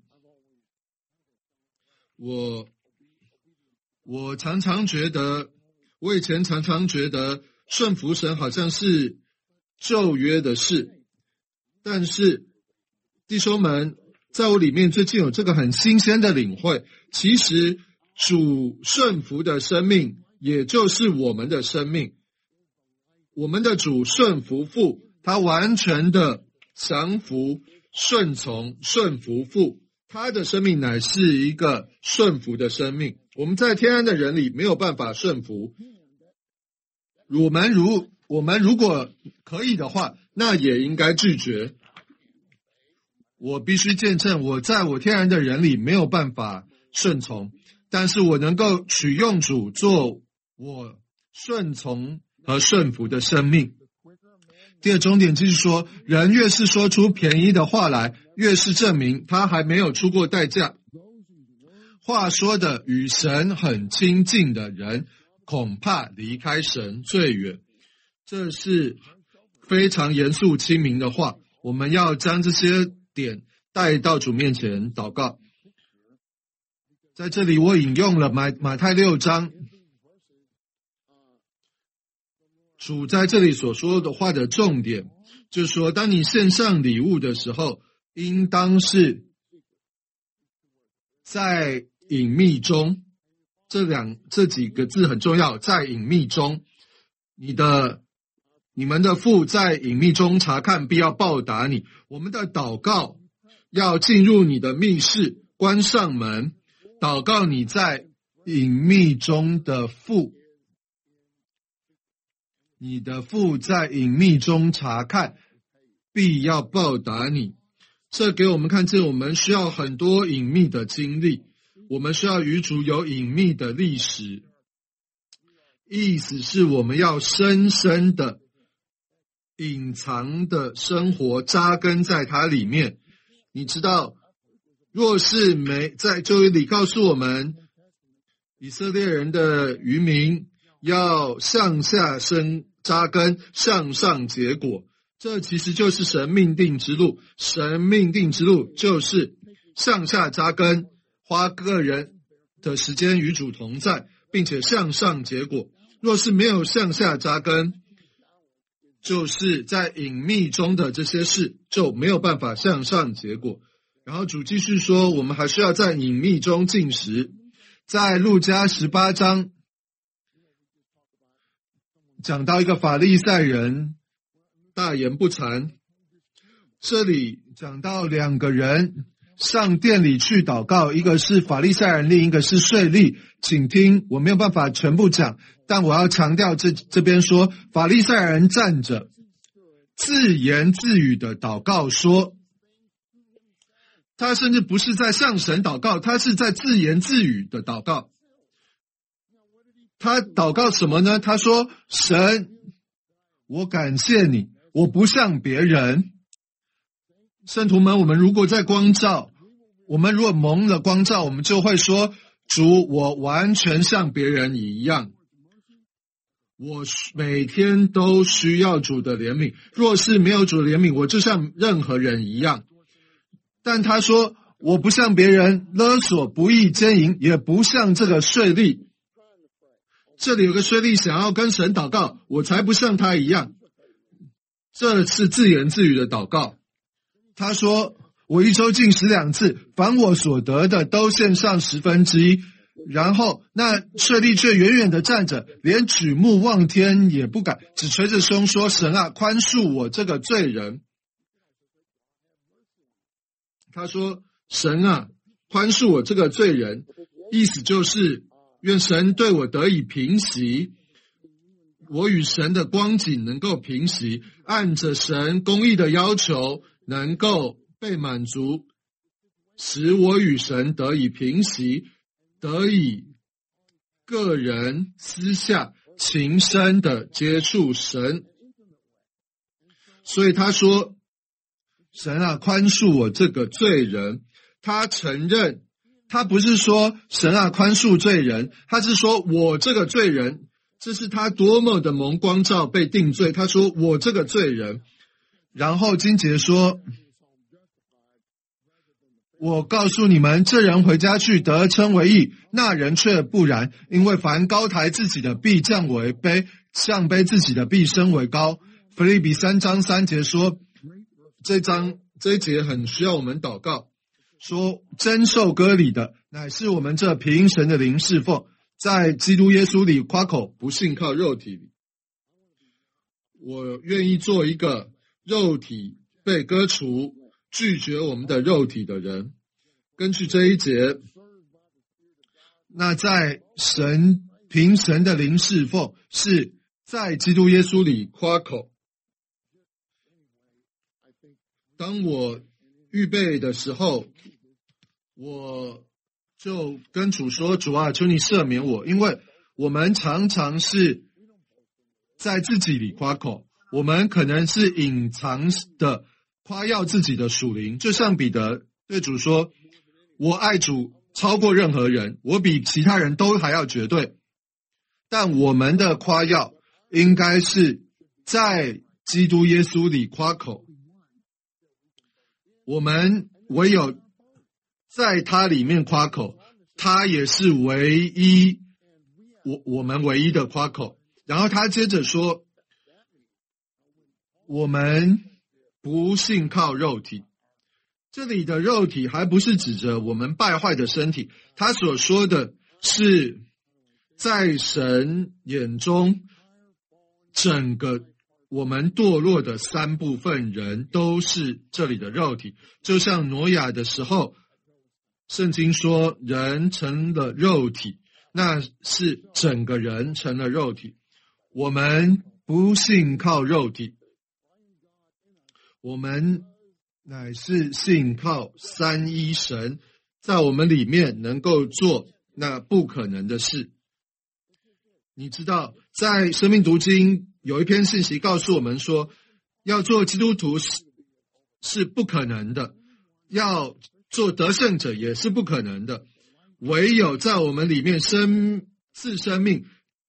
我常常觉得，我以前常常觉得顺服神好像是旧约的事，但是弟兄们，在我里面最近有这个很新鲜的领会，其实主顺服的生命也就是我们的生命。我们的主顺服父，他完全的降服、顺从、顺服父，他的生命乃是一个顺服的生命。我们在天然的人里没有办法顺服，我们如果可以的话，那也应该拒绝。我必须见证，我在我天然的人里没有办法顺从，但是我能够取用主做我顺从和顺服的生命。第二重点就是说，人越是说出便宜的话来，越是证明他还没有出过代价。话说的与神很亲近的人，恐怕离开神最远。这是非常严肃亲民的话，我们要将这些点带到主面前祷告。在这里我引用了马太6章，主在这里所说的话的重点，就是说当你献上礼物的时候，应当是在隐秘中，这几个字很重要，在隐秘中，你们的父在隐秘中查看，必要报答你。我们的祷告要进入你的密室，关上门，祷告你在隐秘中的父。你的父在隐秘中查看，必要报答你。这给我们看见，我们需要很多隐秘的经历，我们需要与主有隐秘的历史。意思是我们要深深的隐藏的生活扎根在它里面。你知道，若是在旧约里告诉我们，以色列人的渔民要向下扎根，向上结果，这其实就是神命定之路。神命定之路就是向下扎根，花个人的时间与主同在，并且向上结果。若是没有向下扎根，就是在隐秘中的这些事就没有办法向上结果。然后主继续说，我们还需要在隐秘中进食。在路加18章讲到一个法利赛人大言不惭，这里讲到两个人上殿里去祷告，一个是法利赛人，另一个是税吏。请听，我没有办法全部讲，但我要强调这边说，法利赛人站着自言自语的祷告说，他甚至不是在向神祷告，他是在自言自语的祷告。他祷告什么呢？他说，神，我感谢你，我不像别人。圣徒们，我们如果在光照，我们如果蒙了光照，我们就会说，主，我完全像别人一样，我每天都需要主的怜悯，若是没有主的怜悯，我就像任何人一样。但他说，我不像别人勒索、不义、奸淫，也不像这个税吏。这里有个税吏想要跟神祷告，我才不像他一样。这是自言自语的祷告。他说，我一周进食2次，凡我所得的都献上1/10。然后那税吏却远远地站着，连举目望天也不敢，只捶着胸说，神啊，宽恕我这个罪人。他说，神啊，宽恕我这个罪人，意思就是愿神对我得以平息，我与神的光景能够平息，按着神公义的要求能够被满足，使我与神得以平息，得以个人私下情深的接触神。所以他说，神啊，宽恕我这个罪人。他承认他不是说神啊宽恕罪人，他是说我这个罪人，这是他多么的蒙光照被定罪。他说我这个罪人，然后经节说，我告诉你们，这人回家去得称为义，那人却不然，因为凡高抬自己的必降为卑，降卑自己的必升为高。腓立比3章3节说，这一节很需要我们祷告，说真受割礼的乃是我们这凭神的灵侍奉，在基督耶稣里夸口，不信靠肉体里。我愿意做一个肉体被割除，拒绝我们的肉体的人。根据这一节，那在凭神的灵侍奉，是在基督耶稣里夸口。当我预备的时候，我就跟主说，主啊，求你赦免我，因为我们常常是在自己里夸口，我们可能是隐藏的夸耀自己的属灵，就像彼得对主说，我爱主超过任何人，我比其他人都还要绝对。但我们的夸耀应该是在基督耶稣里夸口，我们唯有在他里面夸口，他也是唯一，我们唯一的夸口。然后他接着说，我们不信靠肉体。这里的肉体还不是指着我们败坏的身体，他所说的是在神眼中整个我们堕落的3部分人都是这里的肉体。就像挪亚的时候，圣经说人成了肉体，那是整个人成了肉体。我们不信靠肉体，我们乃是信靠三一神，在我们里面能够做那不可能的事。你知道，在生命读经有一篇信息告诉我们说，要做基督徒是不可能的，要做得胜者也是不可能的，唯有在我们里面赐生命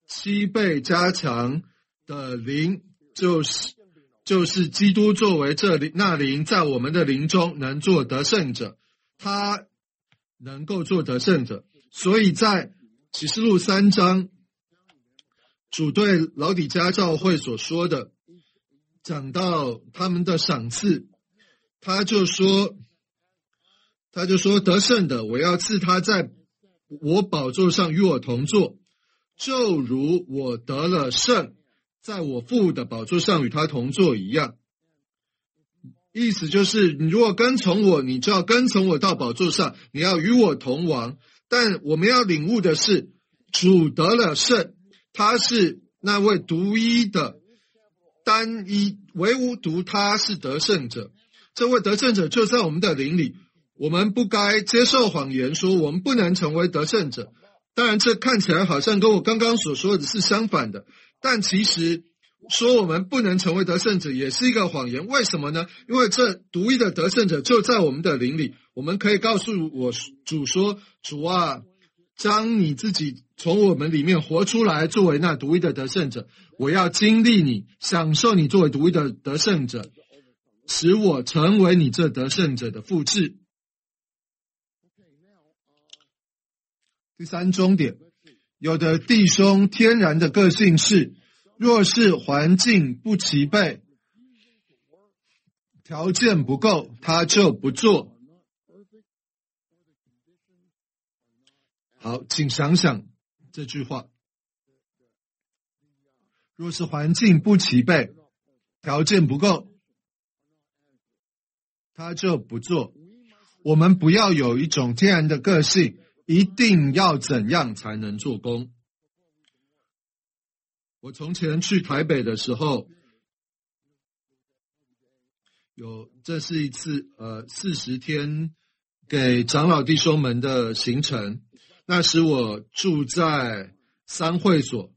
7倍加强的灵，就是基督作为那灵，在我们的灵中能做得胜者，他能够做得胜者。所以在启示录3章，主对老底嘉教会所说的，讲到他们的赏赐，他就说得胜的，我要赐他在我宝座上与我同坐，就如我得了胜，在我父的宝座上与他同坐一样。意思就是，你如果跟从我，你就要跟从我到宝座上，你要与我同王。但我们要领悟的是，主得了胜，他是那位独一的单一，唯独他是得胜者。这位得胜者就在我们的灵里，我们不该接受谎言说我们不能成为得胜者。当然这看起来好像跟我刚刚所说的是相反的，但其实说我们不能成为得胜者也是一个谎言。为什么呢？因为这独一的得胜者就在我们的灵里，我们可以告诉我主说，主啊，将你自己从我们里面活出来，作为那独一的得胜者。我要经历你，享受你作为独一的得胜者，使我成为你这得胜者的复制。第三重点，有的弟兄天然的个性是，若是环境不齐备，条件不够，他就不做。好，请想想这句话。若是环境不齐备，条件不够，他就不做。我们不要有一种天然的个性，一定要怎样才能做工。我从前去台北的时候，这是一次40天给长老弟兄们的行程。那时我住在3会所，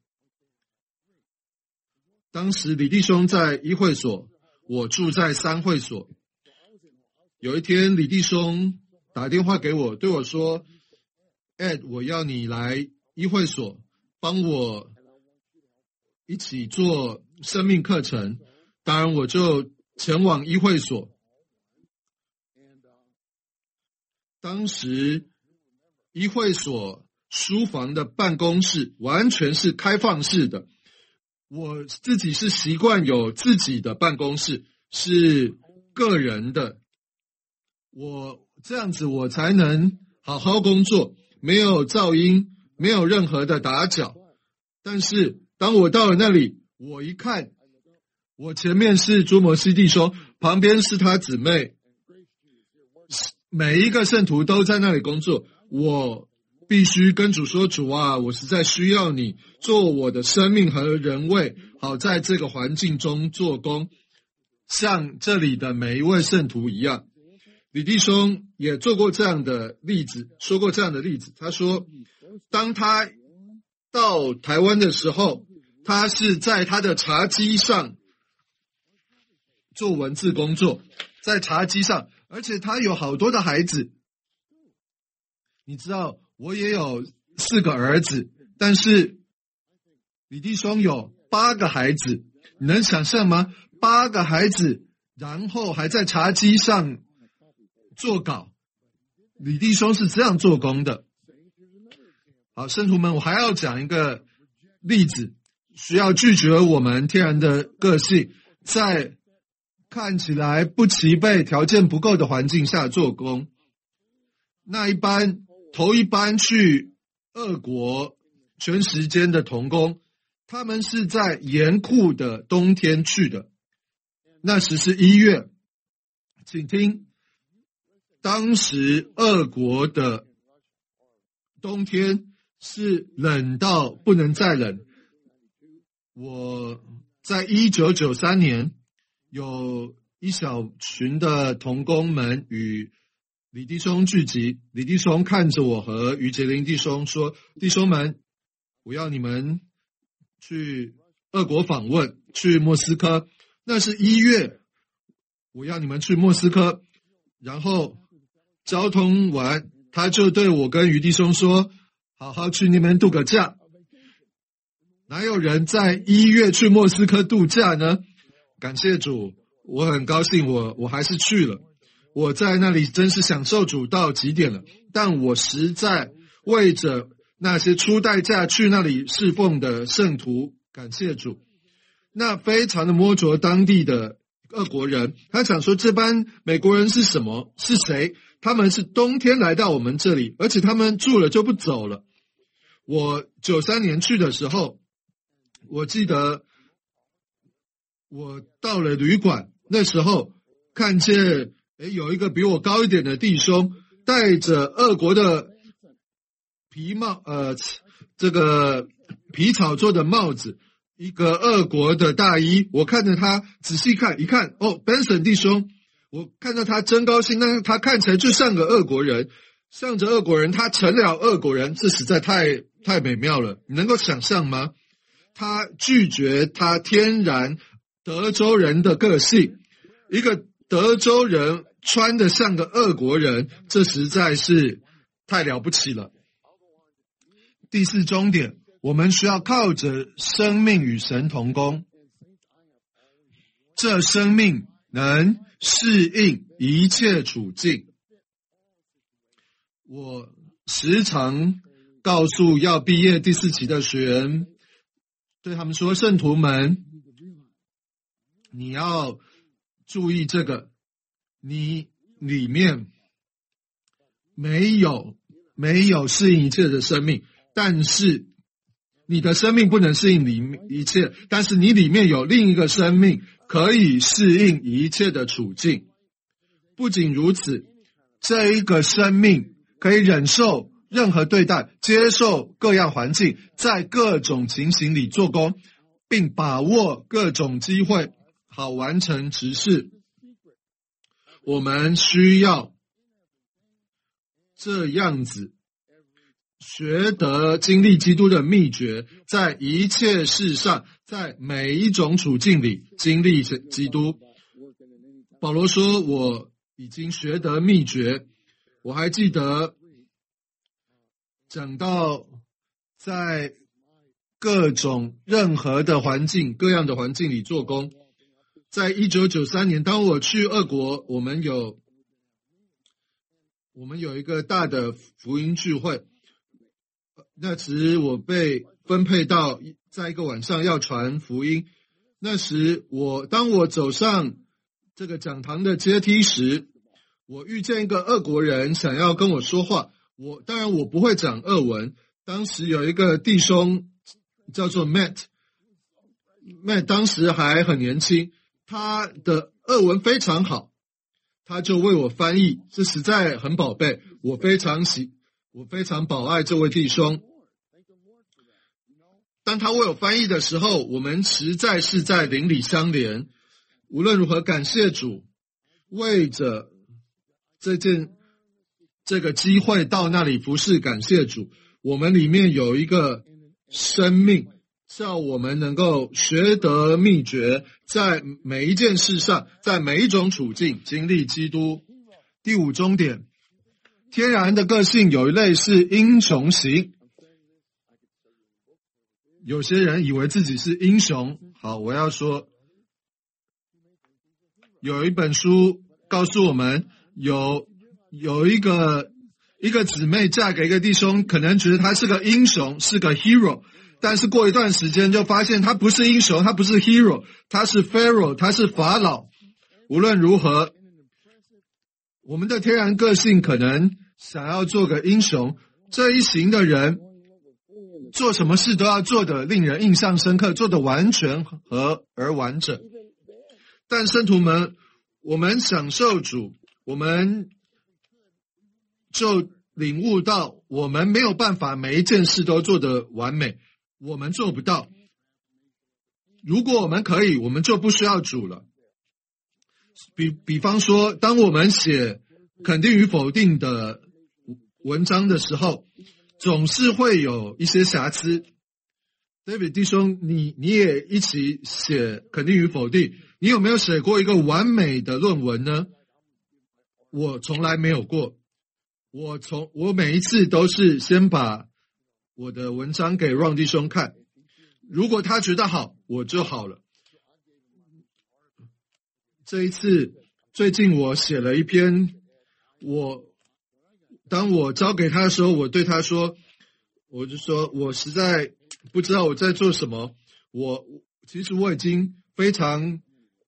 当时李弟兄在1会所，我住在3会所。有一天李弟兄打电话给我，对我说， Ed， 我要你来医会所帮我一起做生命课程。当然我就前往医会所。当时医会所书房的办公室完全是开放式的，我自己是习惯有自己的办公室，是个人的，我这样子我才能好好工作，没有噪音，没有任何的打搅。但是当我到了那里，我一看，我前面是朱摩西弟兄，旁边是他姊妹，每一个圣徒都在那里工作，我必须跟主说，主啊，我实在需要你做我的生命和人位，好在这个环境中做工，像这里的每一位圣徒一样。李弟兄也做过这样的例子，说过这样的例子，他说当他到台湾的时候，他是在他的茶几上做文字工作，在茶几上，而且他有好多的孩子。你知道我也有4个儿子，但是李弟兄有8个孩子，你能想象吗？8个孩子，然后还在茶几上做稿。李弟兄是这样做工的。好，圣徒们，我还要讲一个例子，需要拒绝我们天然的个性，在看起来不齐备、条件不够的环境下做工。头一班去俄国全时间的同工，他们是在严酷的冬天去的，那时是1月。请听，当时俄国的冬天是冷到不能再冷。我在1993年有一小群的同工们与李弟兄聚集，李弟兄看着我和于杰林弟兄说，弟兄们，我要你们去俄国访问，去莫斯科，那是1月，我要你们去莫斯科。然后交通完，他就对我跟于弟兄说，好好去那边度个假。哪有人在1月去莫斯科度假呢？感谢主，我很高兴我还是去了。我在那里真是享受主到极点了，但我实在为着那些出代价去那里侍奉的圣徒感谢主。那非常的摸着当地的俄国人，他想说这班美国人是什么？是谁？他们是冬天来到我们这里，而且他们住了就不走了。我93年去的时候，我记得我到了旅馆，那时候看见有一个比我高一点的弟兄戴着俄国的皮帽，这个皮草做的帽子，一个俄国的大衣。我看着他仔细看，一看Benson 弟兄，我看到他真高兴，但是他看起来就像个俄国人，向着俄国人，他成了俄国人，这实在太美妙了。你能够想象吗？他拒绝他天然德州人的个性，一个德州人穿得像个俄国人，这实在是太了不起了。第4终点，我们需要靠着生命与神同工，这生命能适应一切处境。我时常告诉要毕业第4期的学员，对他们说，圣徒们，你要注意这个，你里面没有适应一切的生命，但是你的生命不能适应一切，但是你里面有另一个生命可以适应一切的处境。不仅如此，这一个生命可以忍受任何对待，接受各样环境，在各种情形里做工，并把握各种机会，好完成职事。我们需要这样子学得经历基督的秘诀，在一切事上，在每一种处境里经历基督。保罗说，我已经学得秘诀。我还记得讲到在各种任何的环境、各样的环境里做工。在1993年，当我去俄国，我们有一个大的福音聚会。那时我被分配到在一个晚上要传福音。那时当我走上这个讲堂的阶梯时，我遇见一个俄国人想要跟我说话。当然我不会讲俄文。当时有一个弟兄叫做 Matt 当时还很年轻，他的俄文非常好，他就为我翻译，这实在很宝贝，我非常宝爱这位弟兄。当他为我翻译的时候，我们实在是在邻里相连。无论如何，感谢主，为着这个机会到那里服侍，感谢主，我们里面有一个生命，叫我们能够学得秘诀，在每一件事上，在每一种处境经历基督。第5终点，天然的个性有一类是英雄型。有些人以为自己是英雄。好，我要说，有一本书告诉我们，有一个姊妹嫁给一个弟兄，可能觉得他是个英雄，是个 hero， 但是过一段时间就发现他不是英雄，他不是 hero， 他是 pharaoh， 他是法老。无论如何，我们的天然个性可能想要做个英雄，这一型的人做什么事都要做得令人印象深刻，做得完全而完整。但圣徒们，我们享受主，我们就领悟到，我们没有办法每一件事都做得完美，我们做不到。如果我们可以，我们就不需要主了。比方说，当我们写肯定与否定的文章的时候，总是会有一些瑕疵。David 弟兄，你也一起写肯定与否定，你有没有写过一个完美的论文呢？我从来没有过。我每一次都是先把我的文章给 Ron 弟兄看，如果他觉得好，我就好了。最近我写了一篇，当我交给他的时候，我对他说，我就说我实在不知道我在做什么。其实我已经非常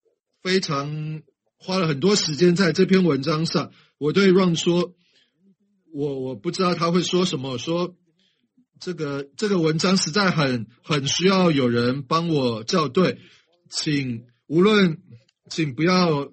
花了很多时间在这篇文章上。我对 Ron 说，我不知道他会说什么。我说这个文章实在很需要有人帮我校对，请不要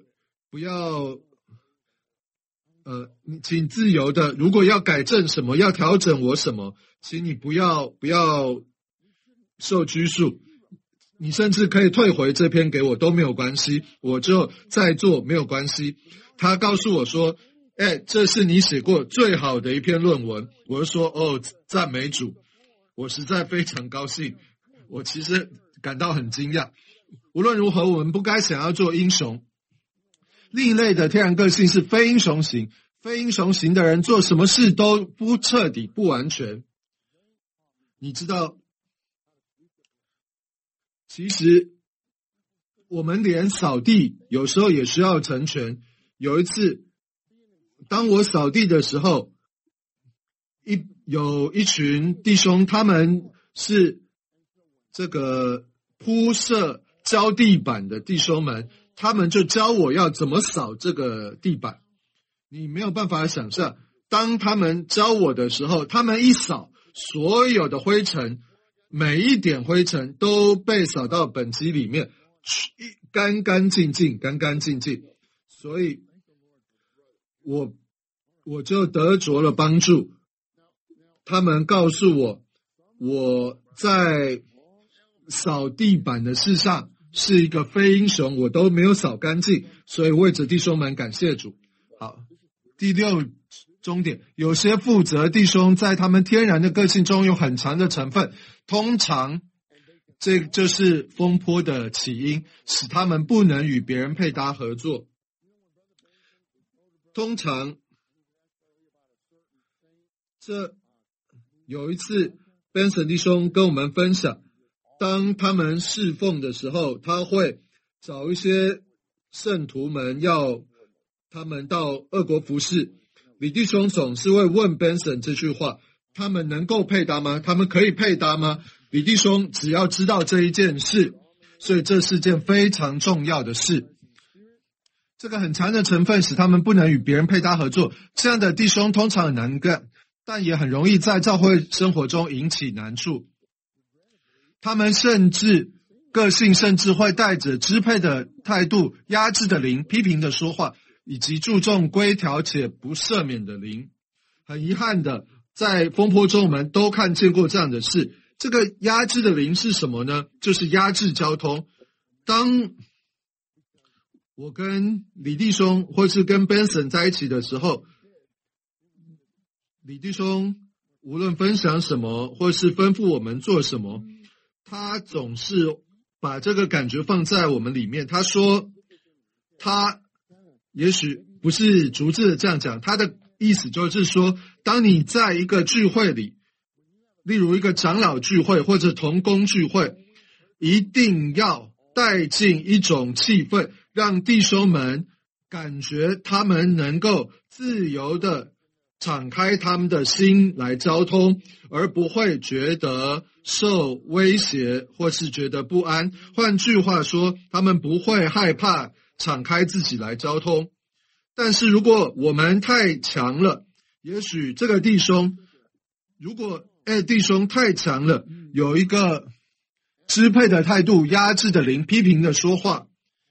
请自由的，如果要改正什么，要调整我什么，请你不要受拘束，你甚至可以退回这篇给我都没有关系，我就再做没有关系。他告诉我说，这是你写过最好的一篇论文。我就说，赞美主，我实在非常高兴，我其实感到很惊讶。无论如何，我们不该想要做英雄。另一类的天然个性是非英雄型。非英雄型的人做什么事都不彻底、不完全。你知道，其实我们连扫地有时候也需要成全。有一次，当我扫地的时候，有一群弟兄，他们是这个铺设浇地板的弟兄们，他们就教我要怎么扫这个地板。你没有办法想象，当他们教我的时候，他们一扫，所有的灰尘，每一点灰尘都被扫到本机里面，干干净净。所以我就得着了帮助。他们告诉我在扫地板的事上是一个非英雄，我都没有扫干净，所以为着弟兄们感谢主。好，第6终点，有些负责弟兄在他们天然的个性中有很强的成分，通常这就是风波的起因，使他们不能与别人配搭合作。通常有一次 Benson 弟兄跟我们分享，当他们侍奉的时候，他会找一些圣徒们要他们到俄国服侍。李弟兄总是会问 Benson 这句话，他们能够配搭吗？他们可以配搭吗？李弟兄只要知道这一件事，所以这是件非常重要的事。这个很强的成分使他们不能与别人配搭合作，这样的弟兄通常很难干，但也很容易在教会生活中引起难处。他们个性甚至会带着支配的态度、压制的灵、批评的说话，以及注重规条且不赦免的灵。很遗憾的，在风波中我们都看见过这样的事。这个压制的灵是什么呢？就是压制交通。当我跟李弟兄或是跟 Benson 在一起的时候，李弟兄无论分享什么或是吩咐我们做什么，他总是把这个感觉放在我们里面。他说他也许不是逐字的这样讲，他的意思就是说，当你在一个聚会里，例如一个长老聚会或者同工聚会，一定要带进一种气氛，让弟兄们感觉他们能够自由的敞开他们的心来交通，而不会觉得受威胁或是觉得不安。换句话说，他们不会害怕敞开自己来交通。但是如果我们太强了，也许这个弟兄，如果弟兄太强了，有一个支配的态度、压制的灵、批评的说话，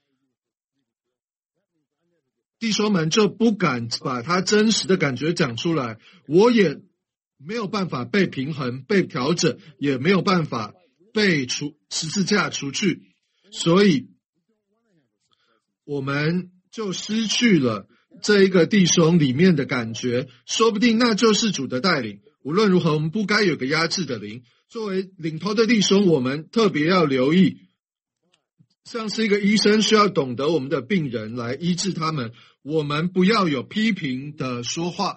弟兄们就不敢把他真实的感觉讲出来，我也没有办法被平衡、被调整，也没有办法被十字架除去，所以我们就失去了这一个弟兄里面的感觉。说不定那就是主的带领。无论如何，我们不该有个压制的灵。作为领头的弟兄，我们特别要留意，像是一个医生需要懂得我们的病人来医治他们，我们不要有批评的说话，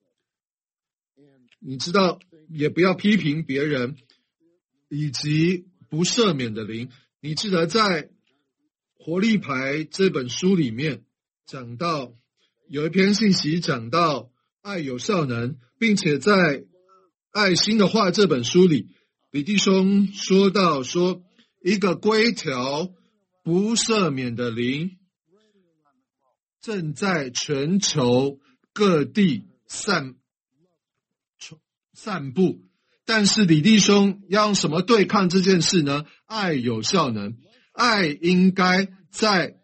你知道，也不要批评别人，以及不赦免的灵。你记得在活力牌这本书里面讲到，有一篇信息讲到爱有效能，并且在爱心的话这本书里，李弟兄说到说，一个规条不赦免的灵正在全球各地散布。但是李弟兄要用什么对抗这件事呢？爱有效能，爱应该在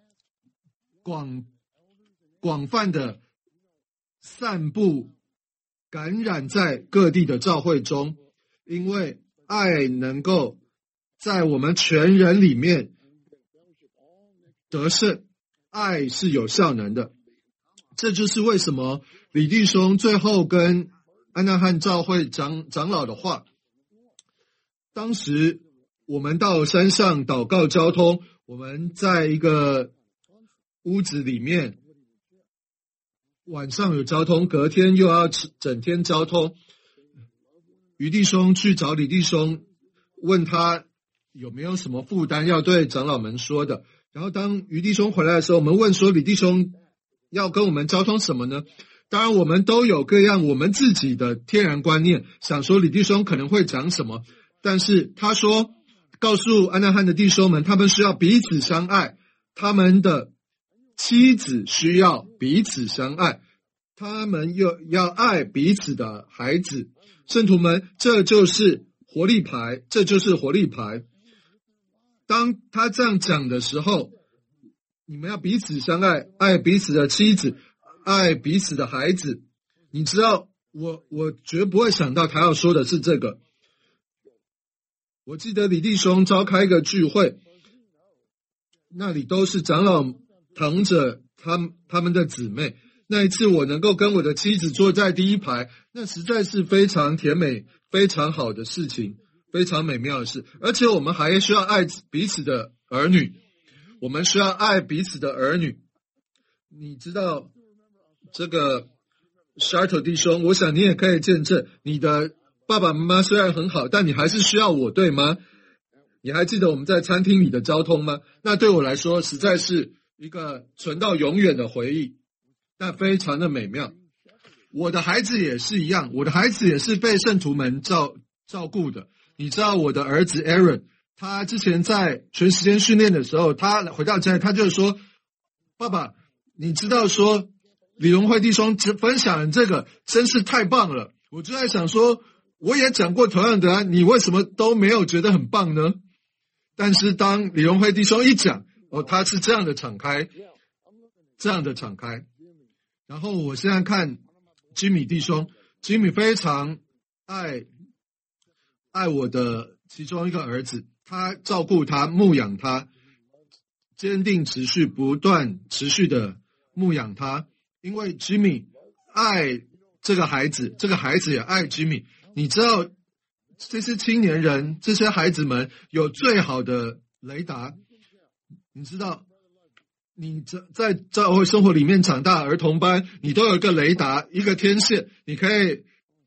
广泛的散布，感染在各地的教会中，因为爱能够在我们全人里面得胜，爱是有效能的。这就是为什么李弟兄最后跟安纳汉教会长老的话，当时我们到山上祷告交通，我们在一个屋子里面，晚上有交通，隔天又要整天交通。于弟兄去找李弟兄，问他有没有什么负担要对长老们说的。然后当于弟兄回来的时候，我们问说李弟兄要跟我们交通什么呢？当然我们都有各样我们自己的天然观念，想说李弟兄可能会讲什么，但是他说告诉安纳汉的弟兄们，他们需要彼此相爱，他们的妻子需要彼此相爱，他们又要爱彼此的孩子。圣徒们，这就是活力牌，这就是活力牌。当他这样讲的时候，你们要彼此相爱，爱彼此的妻子，爱彼此的孩子。你知道，我绝不会想到他要说的是这个。我记得李弟兄召开一个聚会，那里都是长老疼着他们的姊妹。那一次我能够跟我的妻子坐在第一排，那实在是非常甜美、非常好的事情，非常美妙的事。而且我们还需要爱彼此的儿女，我们需要爱彼此的儿女。你知道这个 Sharto 弟兄，我想你也可以见证，你的爸爸妈妈虽然很好，但你还是需要我，对吗？你还记得我们在餐厅里的交通吗？那对我来说实在是一个存到永远的回忆，但非常的美妙。我的孩子也是一样，我的孩子也是被圣徒们照顾的。你知道我的儿子 Aaron， 他之前在全时间训练的时候，他回到家他就说，爸爸，你知道说李荣慧弟兄分享这个真是太棒了。我就在想说，我也讲过同样的啊，你为什么都没有觉得很棒呢？但是当李荣辉弟兄一讲，他是这样的敞开。然后我现在看Jimmy弟兄，Jimmy 非常爱我的其中一个儿子，他照顾他，牧养他，坚定持续不断持续的牧养他，因为 Jimmy 爱这个孩子，这个孩子也爱 Jimmy。你知道这些青年人，这些孩子们有最好的雷达。你知道你在教会生活里面长大，儿童班你都有一个雷达，一个天线，你可以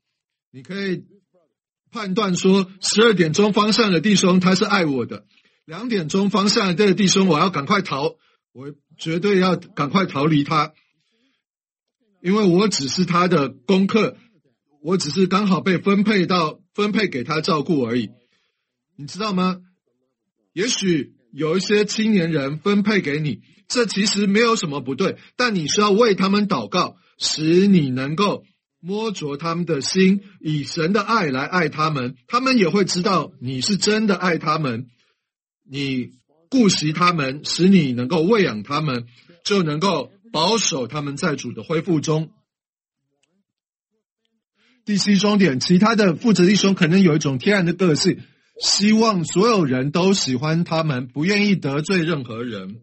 判断说12点钟方向的弟兄他是爱我的，2点钟方向的这个弟兄我要赶快逃，我绝对要赶快逃离他，因为我只是他的功课，我只是刚好被分配给他照顾而已。你知道吗？也许有一些青年人分配给你，这其实没有什么不对，但你需要为他们祷告，使你能够摸着他们的心，以神的爱来爱他们，他们也会知道你是真的爱他们，你顾惜他们，使你能够喂养他们，就能够保守他们在主的恢复中。第七重点，其他的负责弟兄可能有一种天然的个性，希望所有人都喜欢他们，不愿意得罪任何人。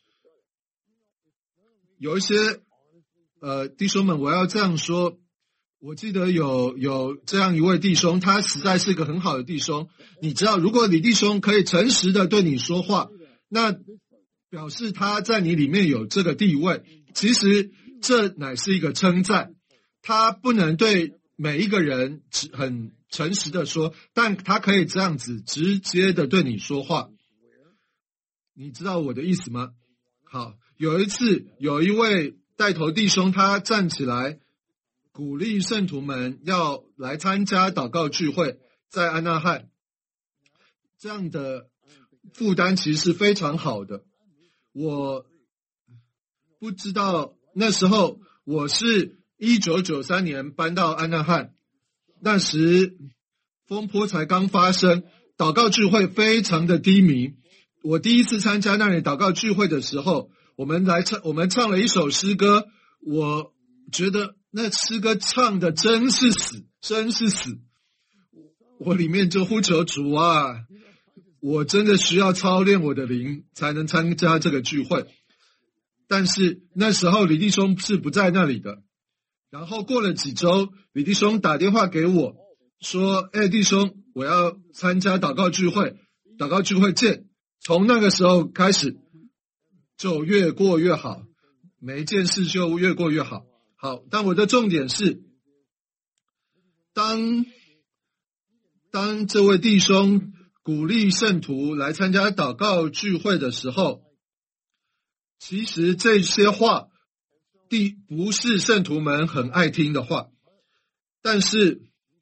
有一些弟兄们，我要这样说，我记得有这样一位弟兄，他实在是个很好的弟兄。你知道，如果你弟兄可以诚实的对你说话，那表示他在你里面有这个地位，其实这乃是一个称赞。他不能对每一个人很诚实的说，但他可以这样子直接的对你说话。你知道我的意思吗？好，有一次有一位带头弟兄，他站起来鼓励圣徒们要来参加祷告聚会，在安纳汉，这样的负担其实是非常好的。我不知道那时候我是1993年搬到安纳汉，那时风波才刚发生，祷告聚会非常的低迷。我第一次参加那里祷告聚会的时候，我们唱了一首诗歌，我觉得那诗歌唱的真是死。我里面就呼求主啊，我真的需要操练我的灵才能参加这个聚会。但是那时候李弟兄是不在那里的。然后过了几周，李弟兄打电话给我说，弟兄，我要参加祷告聚会见。从那个时候开始就越过越好，每一件事就越过越好。好，但我的重点是，当这位弟兄鼓励圣徒来参加祷告聚会的时候，其实这些话不是圣徒们很爱听的话，但是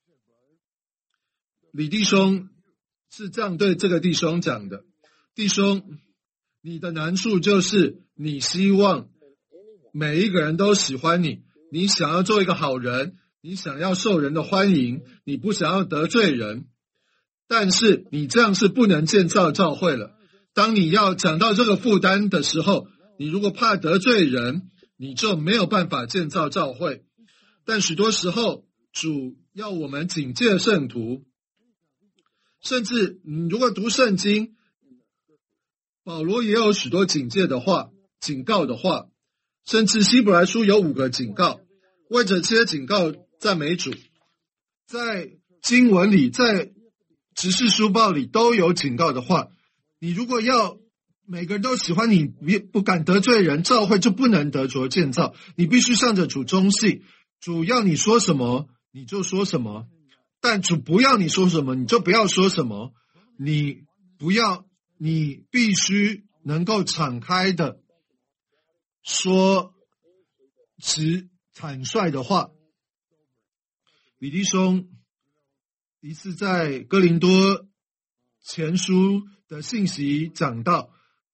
李弟兄是这样对这个弟兄讲的，弟兄，你的难处就是你希望每一个人都喜欢你，你想要做一个好人，你想要受人的欢迎，你不想要得罪人，但是你这样是不能建造教会了。当你要讲到这个负担的时候，你如果怕得罪人，你就没有办法建造教会。但许多时候主要我们警戒圣徒，甚至你如果读圣经，保罗也有许多警告的话，甚至希伯来书有5个警告，为着这些警告赞美主。在经文里，在执事书报里都有警告的话。你如果要每个人都喜欢你，不敢得罪人，教会就不能得着建造。你必须向着主忠信，主要你说什么你就说什么。 但主不要你说什么，你就不要说什么，你必须能够敞开的说坦率的话。李弟兄一次在哥林多前书的信息讲到，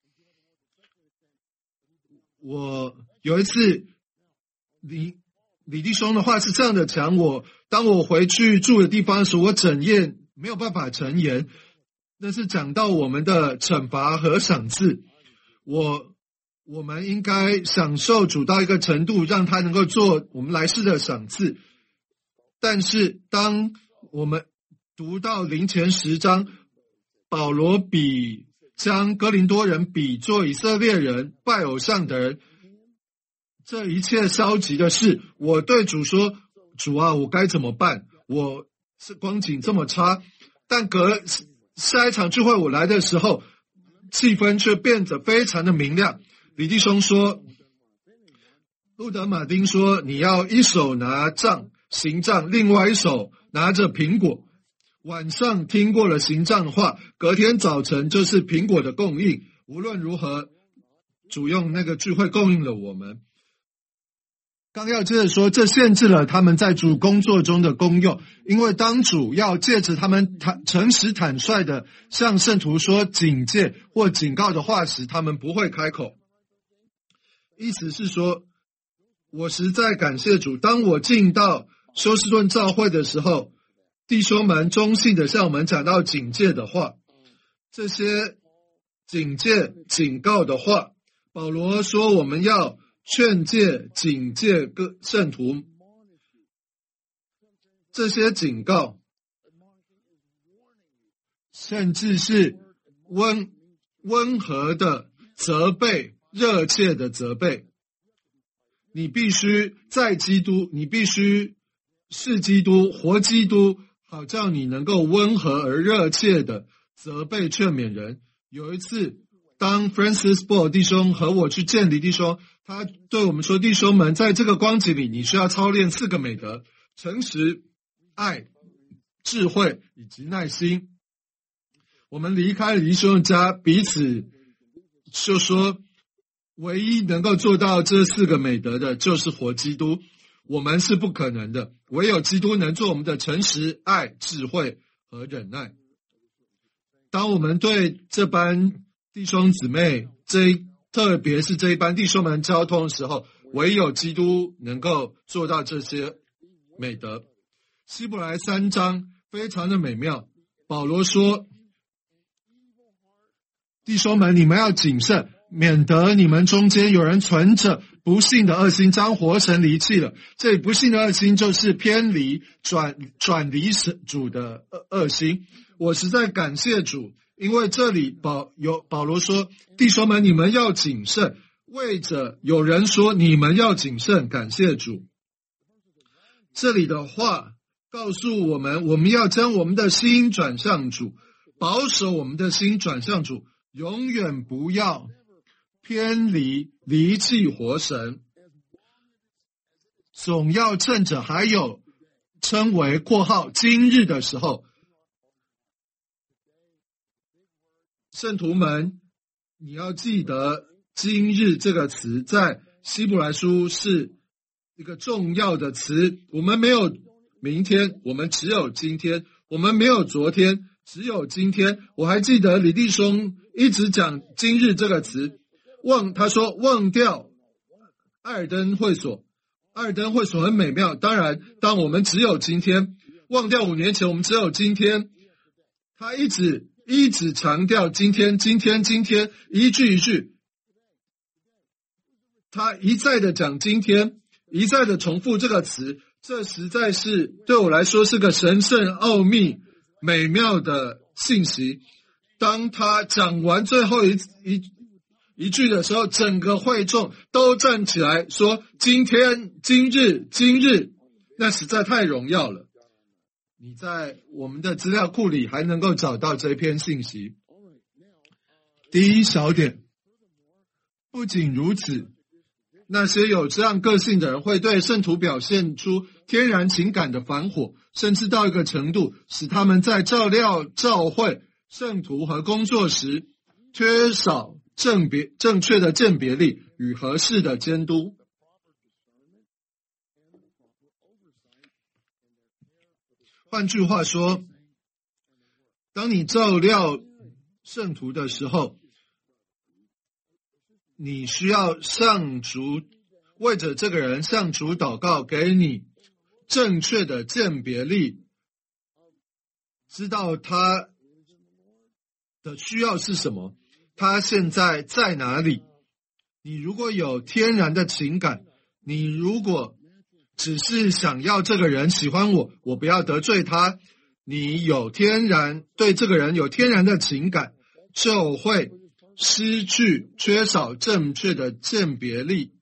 我有一次李弟兄的话是这样的讲，当我回去住的地方时，我整夜没有办法陈言，那是讲到我们的惩罚和赏赐。我们应该享受主到一个程度，让他能够做我们来世的赏赐。但是当我们读到林前10章，保罗将哥林多人比作以色列人拜偶像的人，这一切消极的事，我对主说，主啊，我该怎么办？我是光景这么差。但下一场聚会我来的时候，气氛却变得非常的明亮。李弟兄说，路德马丁说，你要一手拿行杖，另外一手拿着苹果。晚上听过了行杖的话，隔天早晨就是苹果的供应。无论如何，主用那个聚会供应了我们。刚要接着说，这限制了他们在主工作中的功用，因为当主要借着他们诚实坦率的向圣徒说警戒或警告的话时，他们不会开口。意思是说，我实在感谢主，当我进到休斯顿教会的时候，弟兄们忠信的向我们讲到警戒的话，这些警戒警告的话，保罗说我们要劝诫警戒各圣徒，这些警告甚至是温和的责备，热切的责备。你必须在基督，你必须是基督，活基督，好叫你能够温和而热切的责备劝勉人。有一次，当 Francis Ball 弟兄和我去见李弟兄，他对我们说，弟兄们，在这个光景里，你需要操练4个美德：诚实、爱、智慧以及耐心。我们离开李弟兄的家，彼此就说，唯一能够做到这4个美德的就是活基督，我们是不可能的，唯有基督能做我们的诚实、爱、智慧和忍耐。当我们对这班弟兄姊妹，特别是这一班弟兄们交通的时候，唯有基督能够做到这些美德。希伯来3章非常的美妙，保罗说，弟兄们，你们要谨慎，免得你们中间有人存着不信的恶心，将活神离弃了。这里不信的恶心就是偏离转离主的恶心。我实在感谢主，因为这里保罗说，弟兄们，你们要谨慎，为着有人说你们要谨慎，感谢主。这里的话告诉我们，我们要将我们的心转向主，保守我们的心转向主，永远不要偏离弃活神，总要趁着还有称为括号今日的时候。圣徒们，你要记得今日这个词在希伯来书是一个重要的词。我们没有明天，我们只有今天；我们没有昨天，只有今天。我还记得李弟兄一直讲今日这个词，他说忘掉艾尔登会所，艾尔登会所很美妙。当然，当我们只有今天，忘掉5年前我们只有今天，他一直强调今天，一句一句，他一再的讲今天，一再的重复这个词，这实在是对我来说是个神圣奥秘美妙的信息。当他讲完最后一句的时候，整个会众都站起来说今天，今日，那实在太荣耀了。你在我们的资料库里还能够找到这篇信息。第一小点，不仅如此， 那些有这样个性的人会对圣徒表现出天然情感的反火，甚至到一个程度，使他们在照料教会、圣徒和工作时缺少正确的鉴别力与合适的监督。换句话说，当你照料圣徒的时候，你需要向主为着这个人向主祷告，给你正确的鉴别力，知道他的需要是什么，他现在在哪里。你如果有天然的情感，你如果只是想要这个人喜欢我，我不要得罪他，你有对这个人有天然的情感，就会缺少正确的鉴别力。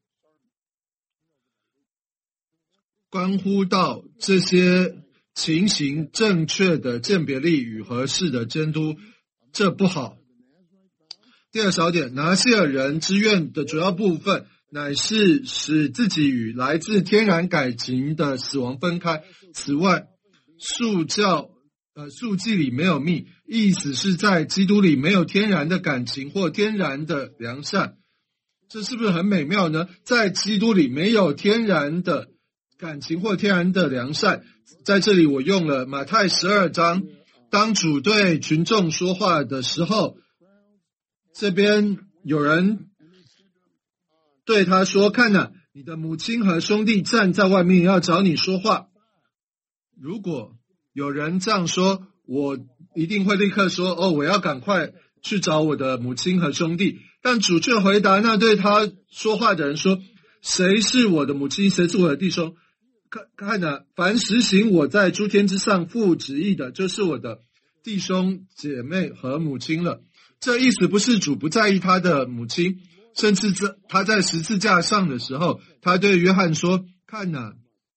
关乎到这些情形正确的鉴别力与合适的监督，这不好。第二小点，拿西尔人之愿的主要部分乃是使自己与来自天然感情的死亡分开。此外，宿祭里没有蜜，意思是在基督里没有天然的感情或天然的良善。这是不是很美妙呢？在基督里没有天然的感情或天然的良善。在这里我用了马太12章，当主对群众说话的时候，这边有人对他说，看哪，你的母亲和兄弟站在外面要找你说话。如果有人这样说，我一定会立刻说，我要赶快去找我的母亲和兄弟。但主却回答那对他说话的人说，谁是我的母亲，谁是我的弟兄？看哪，凡实行我在诸天之上父旨意的，就是我的弟兄姐妹和母亲了。这意思不是主不在意他的母亲，甚至他在十字架上的时候，他对约翰说，看哪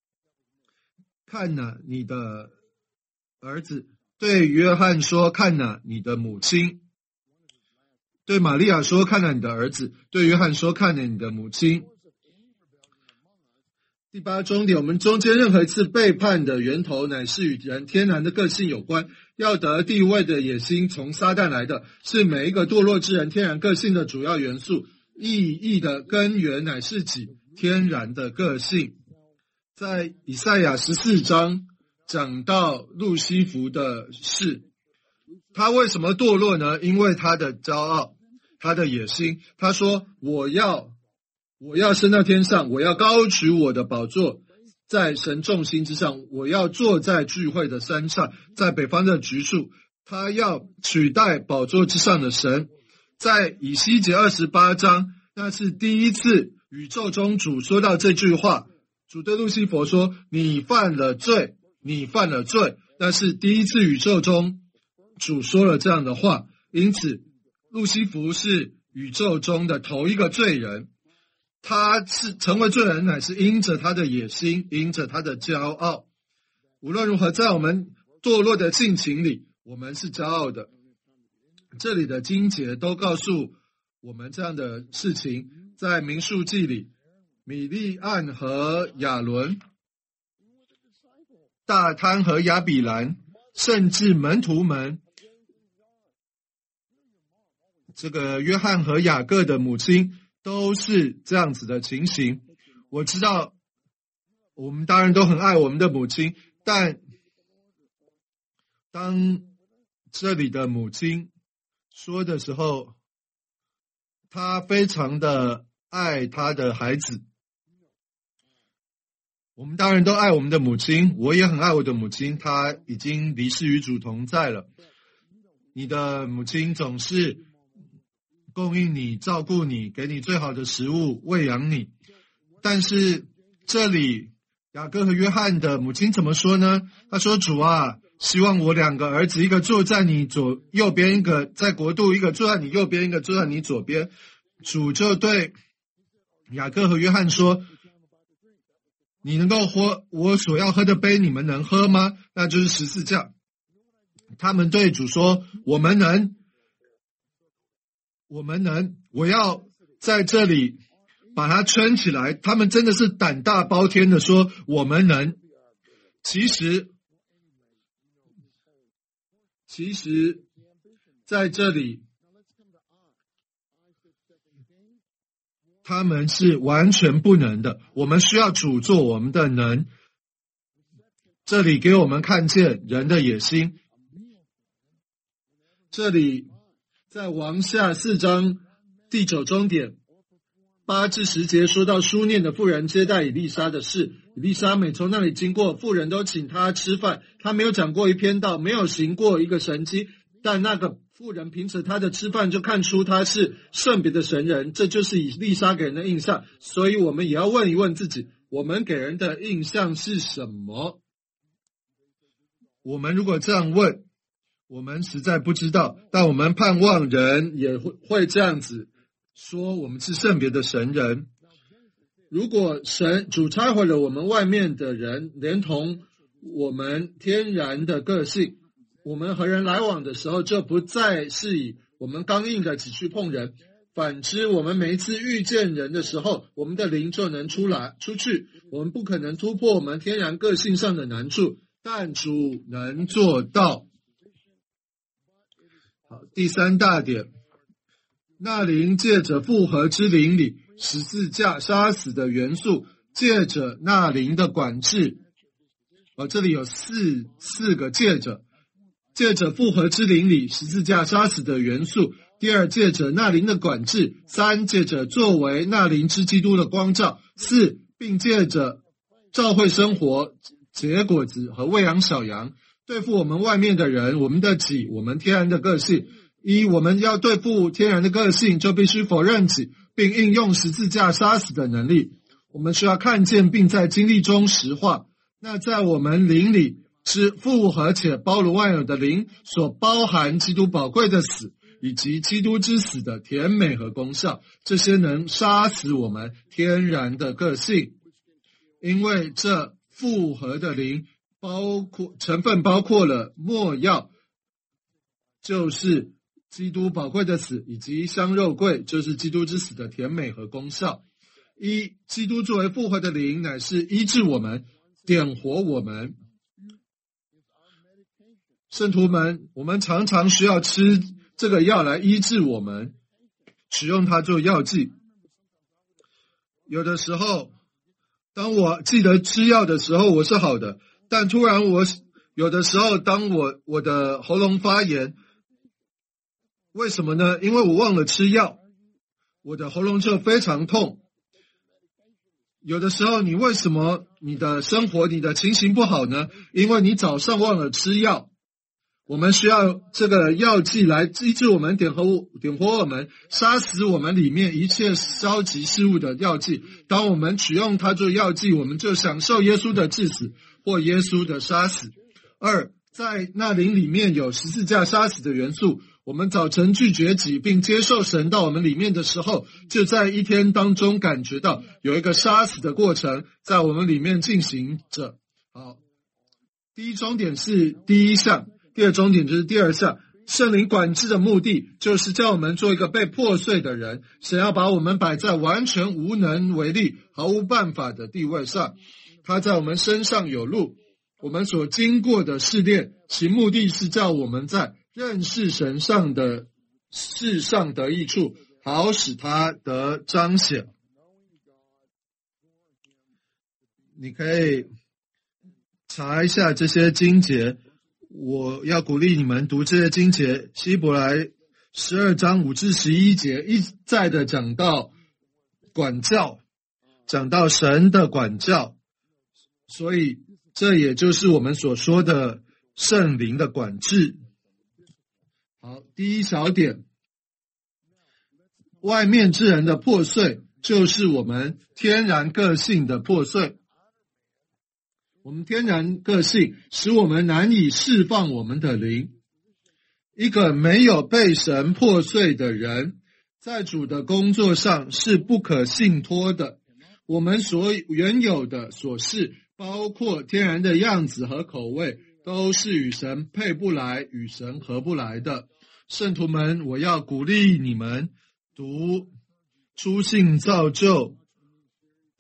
你的儿子，对约翰说，看哪你的母亲，对玛利亚说，看哪你的儿子，对约翰说，看哪你的母亲。第八重点，我们中间任何一次背叛的源头乃是与人天然的个性有关。要得地位的野心从撒旦来的，是每一个堕落之人天然个性的主要元素。意义的根源乃是己天然的个性。在以赛亚14章讲到路西弗的事，他为什么堕落呢？因为他的骄傲，他的野心。他说，我要升到天上，我要高举我的宝座在神众星之上，我要坐在聚会的山上，在北方的橘树。他要取代宝座之上的神。在以西结28章，那是第一次宇宙中主说到这句话。主对路西弗说，你犯了罪，你犯了罪。那是第一次宇宙中主说了这样的话。因此路西弗是宇宙中的头一个罪人。他是成为罪人，乃是因着他的野心，因着他的骄傲。无论如何，在我们堕落的性情里，我们是骄傲的。这里的经节都告诉我们这样的事情。在民数记里，米利暗和亚伦、大贪和亚比兰，甚至门徒们，这个约翰和雅各的母亲都是这样子的情形。我知道我们当然都很爱我们的母亲，但当这里的母亲说的时候，她非常的爱她的孩子。我们当然都爱我们的母亲，我也很爱我的母亲，她已经离世与主同在了。你的母亲总是供应你，照顾你，给你最好的食物，喂养你。但是这里雅各和约翰的母亲怎么说呢？他说，主啊，希望我两个儿子，一个坐在你右边，一个在国度，一个坐在你右边，一个坐在你左边。主就对雅各和约翰说，你能够喝我所要喝的杯，你们能喝吗？那就是十字架。他们对主说，我们能，我要在这里把它圈起来，他们真的是胆大包天的说我们能。其实在这里他们是完全不能的，我们需要主做我们的能。这里给我们看见人的野心。这里在王下4章第9中点8至10节说到书念的妇人接待以利沙的事。以利沙每从那里经过，妇人都请他吃饭。他没有讲过一篇道，没有行过一个神迹，但那个妇人凭着他的吃饭就看出他是圣别的神人，这就是以利沙给人的印象。所以我们也要问一问自己，我们给人的印象是什么？我们如果这样问，我们实在不知道，但我们盼望人也会这样子说，我们是圣别的神人。如果主拆毁了我们外面的人，连同我们天然的个性，我们和人来往的时候就不再是以我们刚硬的只去碰人，反之我们每一次遇见人的时候，我们的灵就能出去。我们不可能突破我们天然个性上的难处，但主能做到。好，第3大点，那灵借着复合之灵里十字架杀死的元素，借着那灵的管制。这里有四个借着复合之灵里十字架杀死的元素。第2，借着那灵的管制。3，借着作为那灵之基督的光照。4，并借着教会生活结果子和喂养小羊。对付我们外面的人，我们的己，我们天然的个性。我们要对付天然的个性，就必须否认己，并应用十字架杀死的能力。我们需要看见并在经历中实化。那在我们灵里是复合且包罗万有的灵所包含基督宝贵的死，以及基督之死的甜美和功效，这些能杀死我们天然的个性。因为这复合的灵成分包括了没药，就是基督宝贵的死，以及香肉桂，就是基督之死的甜美和功效。基督作为复活的灵，乃是医治我们，点活我们。圣徒们，我们常常需要吃这个药来医治我们，使用它做药剂。有的时候，当我记得吃药的时候，我是好的，但突然有的时候，当我的喉咙发炎，为什么呢？因为我忘了吃药，我的喉咙就非常痛。有的时候，为什么你的生活、你的情形不好呢？因为你早上忘了吃药。我们需要这个药剂来医治我们，点活我们，杀死我们里面一切消极事物的药剂。当我们取用它做药剂，我们就享受耶稣的治死或耶稣的杀死。2，在那灵里面有十字架杀死的元素。我们早晨拒绝己并接受神到我们里面的时候，就在一天当中感觉到有一个杀死的过程在我们里面进行着。好，第一终点是第一项，第二终点就是第二项。圣灵管制的目的就是叫我们做一个被破碎的人，神要把我们摆在完全无能为力、毫无办法的地位上。他在我们身上有路，我们所经过的试炼，其目的是叫我们在认识神上的事上得益处，好使他得彰显。你可以查一下这些经节，我要鼓励你们读这些经节。希伯来12章5至11节一再的讲到管教，讲到神的管教，所以这也就是我们所说的圣灵的管制。好，第一小点，外面之人的破碎，就是我们天然个性的破碎。我们天然个性使我们难以释放我们的灵。一个没有被神破碎的人，在主的工作上是不可信托的。我们所原有的所是，包括天然的样子和口味，都是与神配不来、与神合不来的。圣徒们，我要鼓励你们读初信造就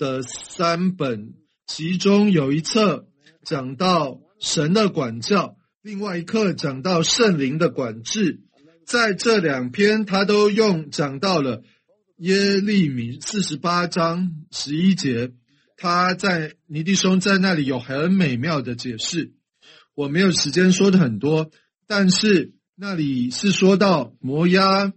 的3本，其中有一册讲到神的管教，另外一课讲到圣灵的管制。在这2篇他都讲到了耶利米48章11节，他在尼弟兄在那里有很美妙的解释，我没有时间说的很多，但是那里是说到摩押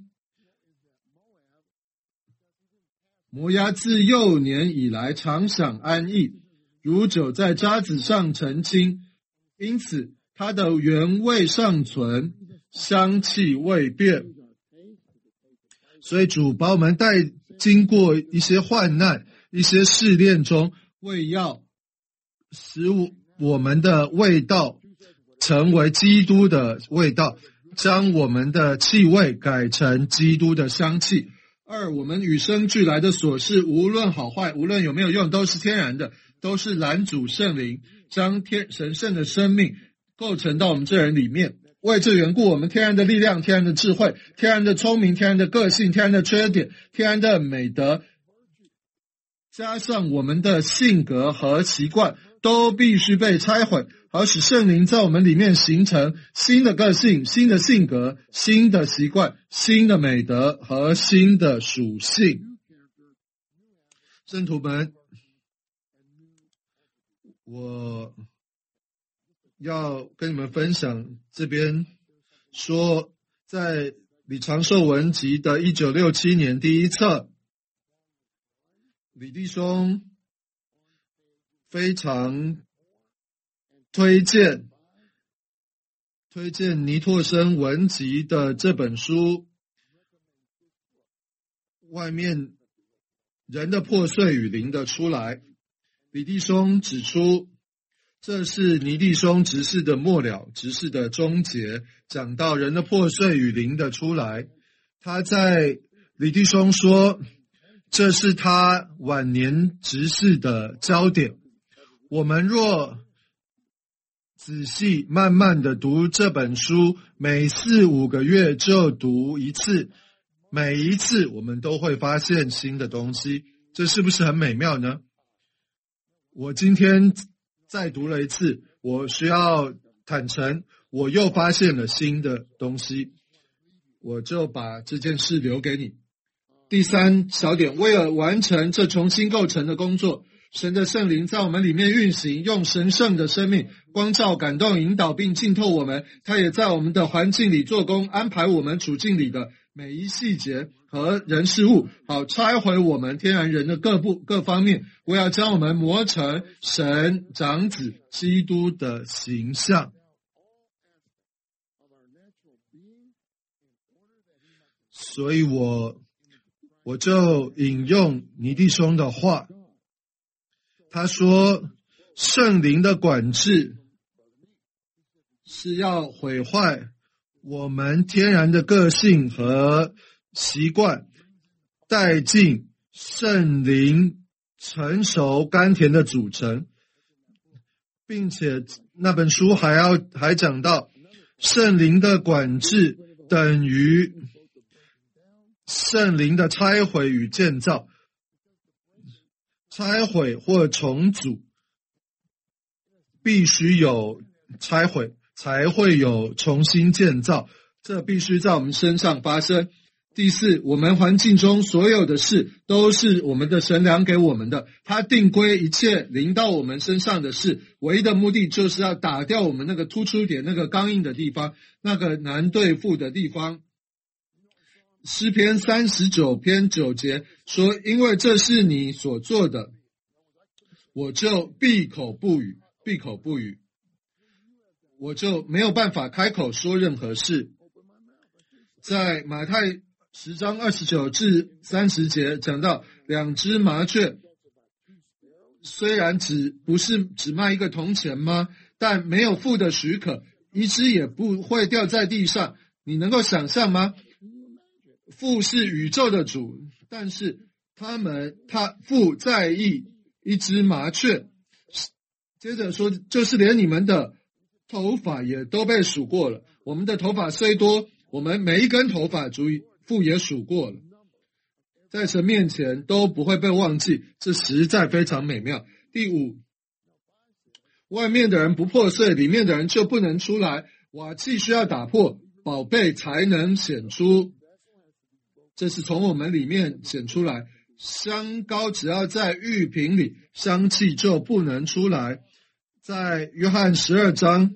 自幼年以来常享安逸，如酒在渣子上澄清，因此它的原味尚存，香气未变。所以主把我们带经过一些患难、一些试炼中，为要使我们的味道成为基督的味道，将我们的气味改成基督的香气。2，我们与生俱来的所事，无论好坏，无论有没有用，都是天然的，都是拦阻圣灵将神圣的生命构成到我们这人里面。为这缘故，我们天然的力量、天然的智慧、天然的聪明、天然的个性、天然的缺点、天然的美德，加上我们的性格和习惯，都必须被拆毁，好使圣灵在我们里面形成新的个性、新的性格、新的习惯、新的美德和新的属性。圣徒们，我要跟你们分享这边说，在李长寿文集的1967年第1册，李弟兄非常推荐尼拓生文集的这本书，外面人的破碎与灵的出来。李弟兄指出，这是尼弟兄执事的末了，执事的终结，讲到人的破碎与灵的出来。他在李弟兄说，这是他晚年执事的焦点。我们若仔细慢慢的读这本书，每4-5个月就读一次，每一次我们都会发现新的东西，这是不是很美妙呢？我今天再读了一次，我需要坦诚，我又发现了新的东西，我就把这件事留给你。第3小点，为了完成这重新构成的工作，神的圣灵在我们里面运行，用神圣的生命光照、感动、引导并浸透我们，他也在我们的环境里做工，安排我们处境里的每一细节和人事物，好拆毁我们天然人的各方面，我要将我们磨成神长子基督的形象。所以我就引用尼弟兄的话，他说，圣灵的管制是要毁坏我们天然的个性和习惯，带进圣灵成熟甘甜的组成，并且那本书还讲到，圣灵的管制等于圣灵的拆毁与建造。拆毁或重组必须有拆毁，才会有重新建造，这必须在我们身上发生。第4，我们环境中所有的事都是我们的神量给我们的，他定规一切临到我们身上的事，唯一的目的就是要打掉我们那个突出点、那个刚硬的地方、那个难对付的地方。诗篇39篇9节说，因为这是你所做的，我就闭口不语，我就没有办法开口说任何事。在马太10章29至30节讲到，2只麻雀虽然不是只卖1个铜钱吗？但没有父的许可，一只也不会掉在地上。你能够想象吗？父是宇宙的主，但是父在意一只麻雀。接着说，就是连你们的头发也都被数过了。我们的头发虽多，我们每一根头发父也数过了。 在神面前都不会被忘记，这实在非常美妙。第五，外面的人不破碎，里面的人就不能出来。瓦器需要打破，宝贝才能显出。这是从我们里面显出来。香膏只要在玉瓶里，香气就不能出来。在约翰12章，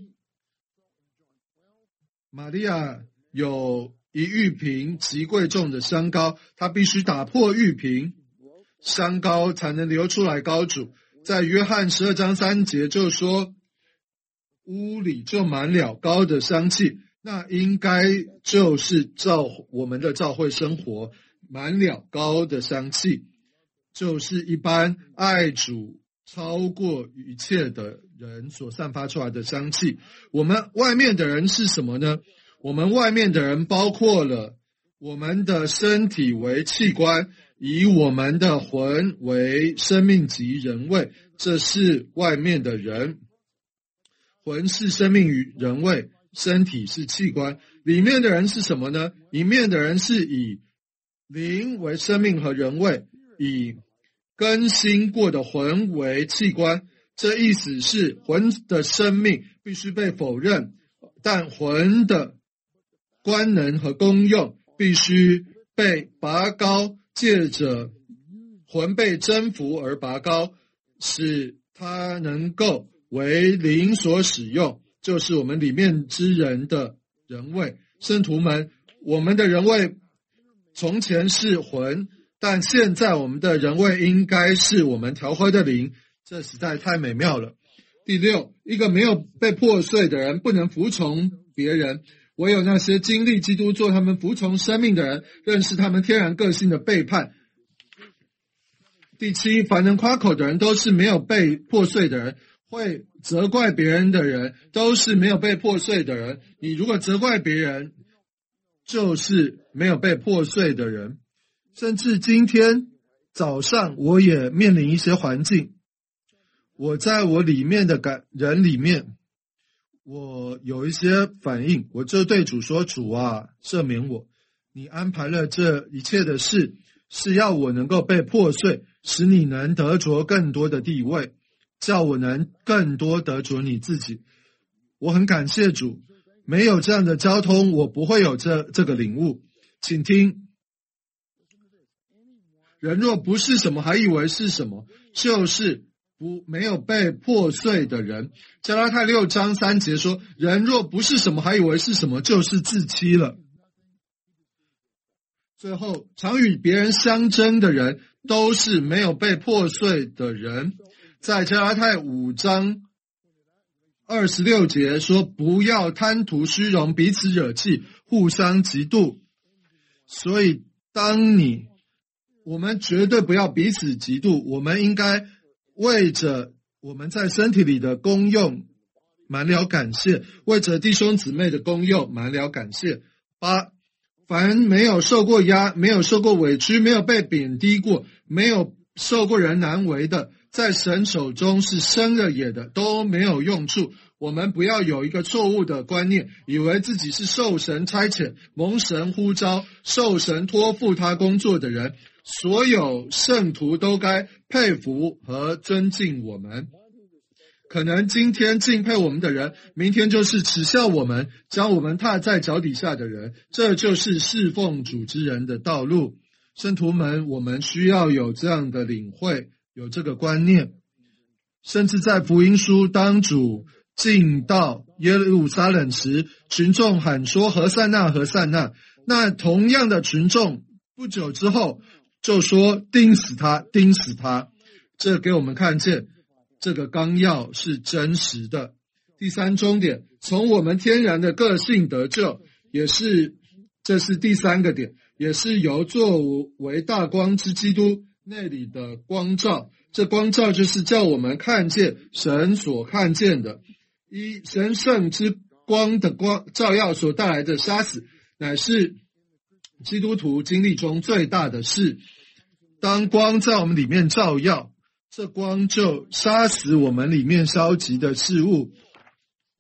玛利亚有一玉瓶极贵重的香膏，她必须打破玉瓶，香膏才能流出来膏主。在约翰12章3节就说，屋里就满了膏的香气，那应该就是我们的教会生活满了膏的香气，就是一般爱主超过一切的人所散发出来的香气。我们外面的人是什么呢？我们外面的人包括了我们的身体为器官，以我们的魂为生命及人位，这是外面的人。魂是生命与人位，身体是器官。里面的人是什么呢？里面的人是以灵为生命和人位，以更新过的魂为器官。这意思是魂的生命必须被否认，但魂的官能和功用必须被拔高，借着魂被征服而拔高，使它能够为灵所使用，就是我们里面之人的人位。圣徒们，我们的人位从前是魂，但现在我们的人位应该是我们调和的灵，这实在太美妙了。第六，一个没有被破碎的人不能服从别人，唯有那些经历基督做他们服从生命的人，认识他们天然个性的背叛。第七，凡能夸口的人都是没有被破碎的人，会责怪别人的人都是没有被破碎的人。你如果责怪别人，就是没有被破碎的人。甚至今天早上我也面临一些环境，我在我里面的人里面，我有一些反应，我就对主说，主啊，赦免我，你安排了这一切的事，是要我能够被破碎，使你能得着更多的地位，叫我能更多得着你自己。我很感谢主，没有这样的交通，我不会有这个领悟。请听，人若不是什么，还以为是什么，就是没有被破碎的人。加拉太6章3节说，人若不是什么，还以为是什么，就是自欺了。最后，常与别人相争的人都是没有被破碎的人。在加拉太5章26节说，不要贪图虚荣，彼此惹气，互相嫉妒。所以我们绝对不要彼此嫉妒，我们应该为着我们在身体里的功用满了感谢，为着弟兄姊妹的功用满了感谢。8，凡没有受过压，没有受过委屈，没有被贬低过，没有受过人难为的，在神手中是生了野的，都没有用处。我们不要有一个错误的观念，以为自己是受神差遣、蒙神呼召、受神托付他工作的人。所有圣徒都该佩服和尊敬我们。可能今天敬佩我们的人，明天就是耻笑我们，将我们踏在脚底下的人。这就是侍奉主之人的道路。圣徒们，我们需要有这样的领会，有这个观念。甚至在福音书，当主进到耶路撒冷时，群众喊说，何塞纳，何塞纳。那同样的群众不久之后就说，钉死他，钉死他。这给我们看见这个纲要是真实的。第三重点，从我们天然的个性得救，这是第三个点，也是由作为大光之基督内里的光照。这光照就是叫我们看见神所看见的。神圣之光的照耀所带来的杀死，乃是基督徒经历中最大的事。当光在我们里面照耀，这光就杀死我们里面消极的事物。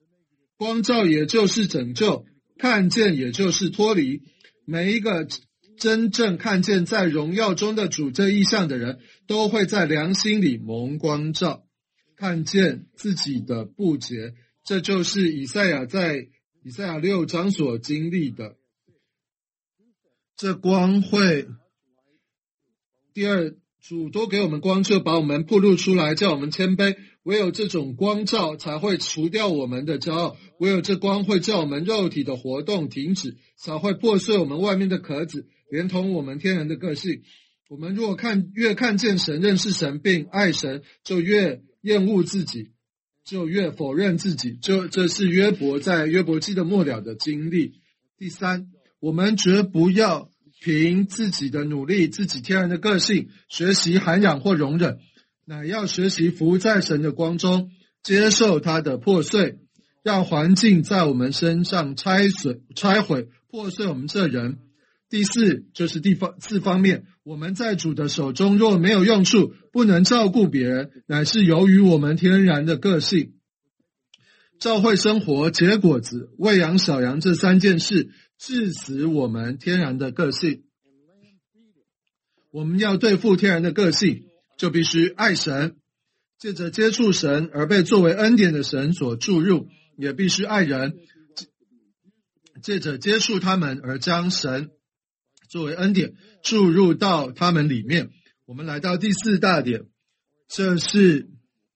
光照也就是拯救，看见也就是脱离。每一个真正看见在荣耀中的主这异象的人，都会在良心里蒙光照，看见自己的不洁。这就是以赛亚在以赛亚6章所经历的。这光会，第二，主多给我们光，就把我们暴露出来，叫我们谦卑。唯有这种光照才会除掉我们的骄傲，唯有这光会叫我们肉体的活动停止，才会破碎我们外面的壳子，连同我们天然的个性。我们若越看见神，认识神并爱神，就越厌恶自己，就越否认自己。这是约伯在约伯记的末了的经历。第三，我们绝不要凭自己的努力，自己天然的个性学习涵养或容忍，乃要学习服在神的光中，接受他的破碎，让环境在我们身上拆毁破碎我们这人。第四，就是第四方面，我们在主的手中若没有用处，不能照顾别人，乃是由于我们天然的个性。教会生活、结果子、喂养小羊这三件事，致死我们天然的个性。我们要对付天然的个性，就必须爱神，借着接触神而被作为恩典的神所注入，也必须爱人，借着接触他们而将神作为恩典注入到他们里面。我们来到第四大点，这是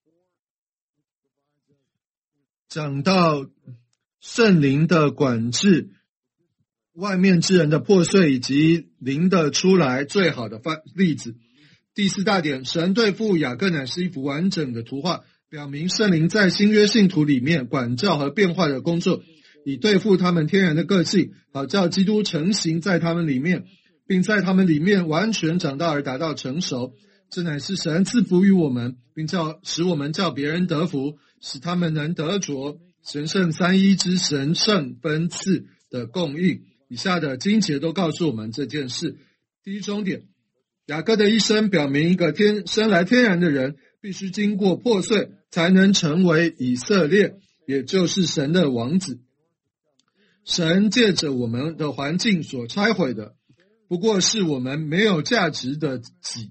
讲到圣灵的管制，外面之人的破碎以及灵的出来最好的例子。第四大点，神对付雅各乃是一幅完整的图画，表明圣灵在新约信徒里面管教和变化的工作，以对付他们天然的个性，好叫基督成形在他们里面，并在他们里面完全长大而达到成熟。这乃是神赐福于我们，并使我们叫别人得福，使他们能得着神圣三一之神圣分赐的供应。以下的经节都告诉我们这件事。第一重点，雅各的一生表明一个生来天然的人必须经过破碎，才能成为以色列，也就是神的王子。神借着我们的环境所拆毁的，不过是我们没有价值的己。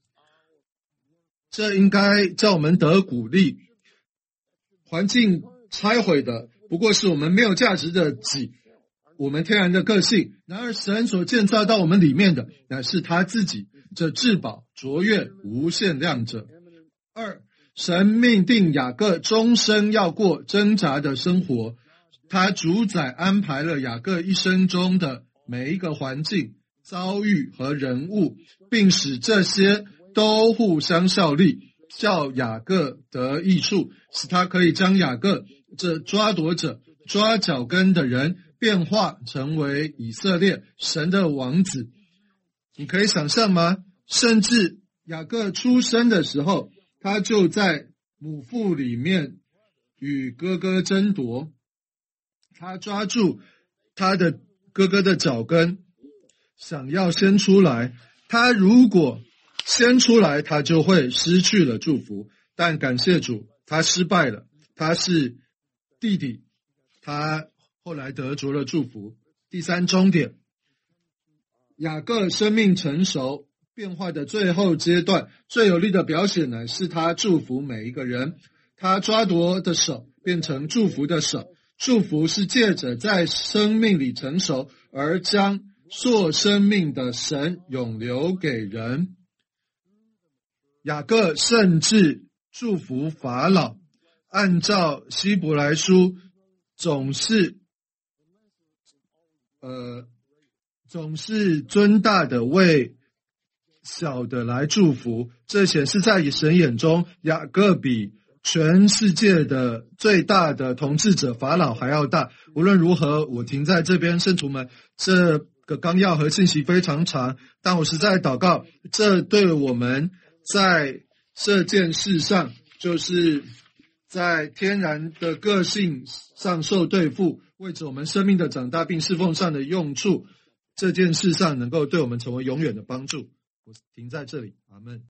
这应该叫我们得鼓励。环境拆毁的，不过是我们没有价值的己，我们天然的个性。然而神所建造到我们里面的，乃是他自己，这至宝、卓越、无限量者。二，神命定雅各终生要过挣扎的生活，他主宰安排了雅各一生中的每一个环境、遭遇和人物，并使这些都互相效力，叫雅各得益处，使他可以将雅各这抓夺者、抓脚跟的人变化成为以色列神的王子。你可以想象吗？甚至雅各出生的时候，他就在母腹里面与哥哥争夺，他抓住他的哥哥的脚跟，想要先出来。他如果先出来，他就会失去了祝福。但感谢主，他失败了，他是弟弟，他后来得着了祝福。第三重点，雅各生命成熟变化的最后阶段，最有力的表现乃是他祝福每一个人。他抓夺的手变成祝福的手，祝福是借着在生命里成熟，而将塑生命的神永留给人。雅各甚至祝福法老，按照希伯来书总是尊大的为小的来祝福，这显示在神眼中，雅各比全世界的最大的统治者法老还要大。无论如何，我停在这边，圣徒们，这个纲要和信息非常长，但我实在祷告，这对我们在这件事上，就是在天然的个性上受对付，为着我们生命的长大并侍奉上的用处，这件事上能够对我们成为永远的帮助。我停在这里，阿们。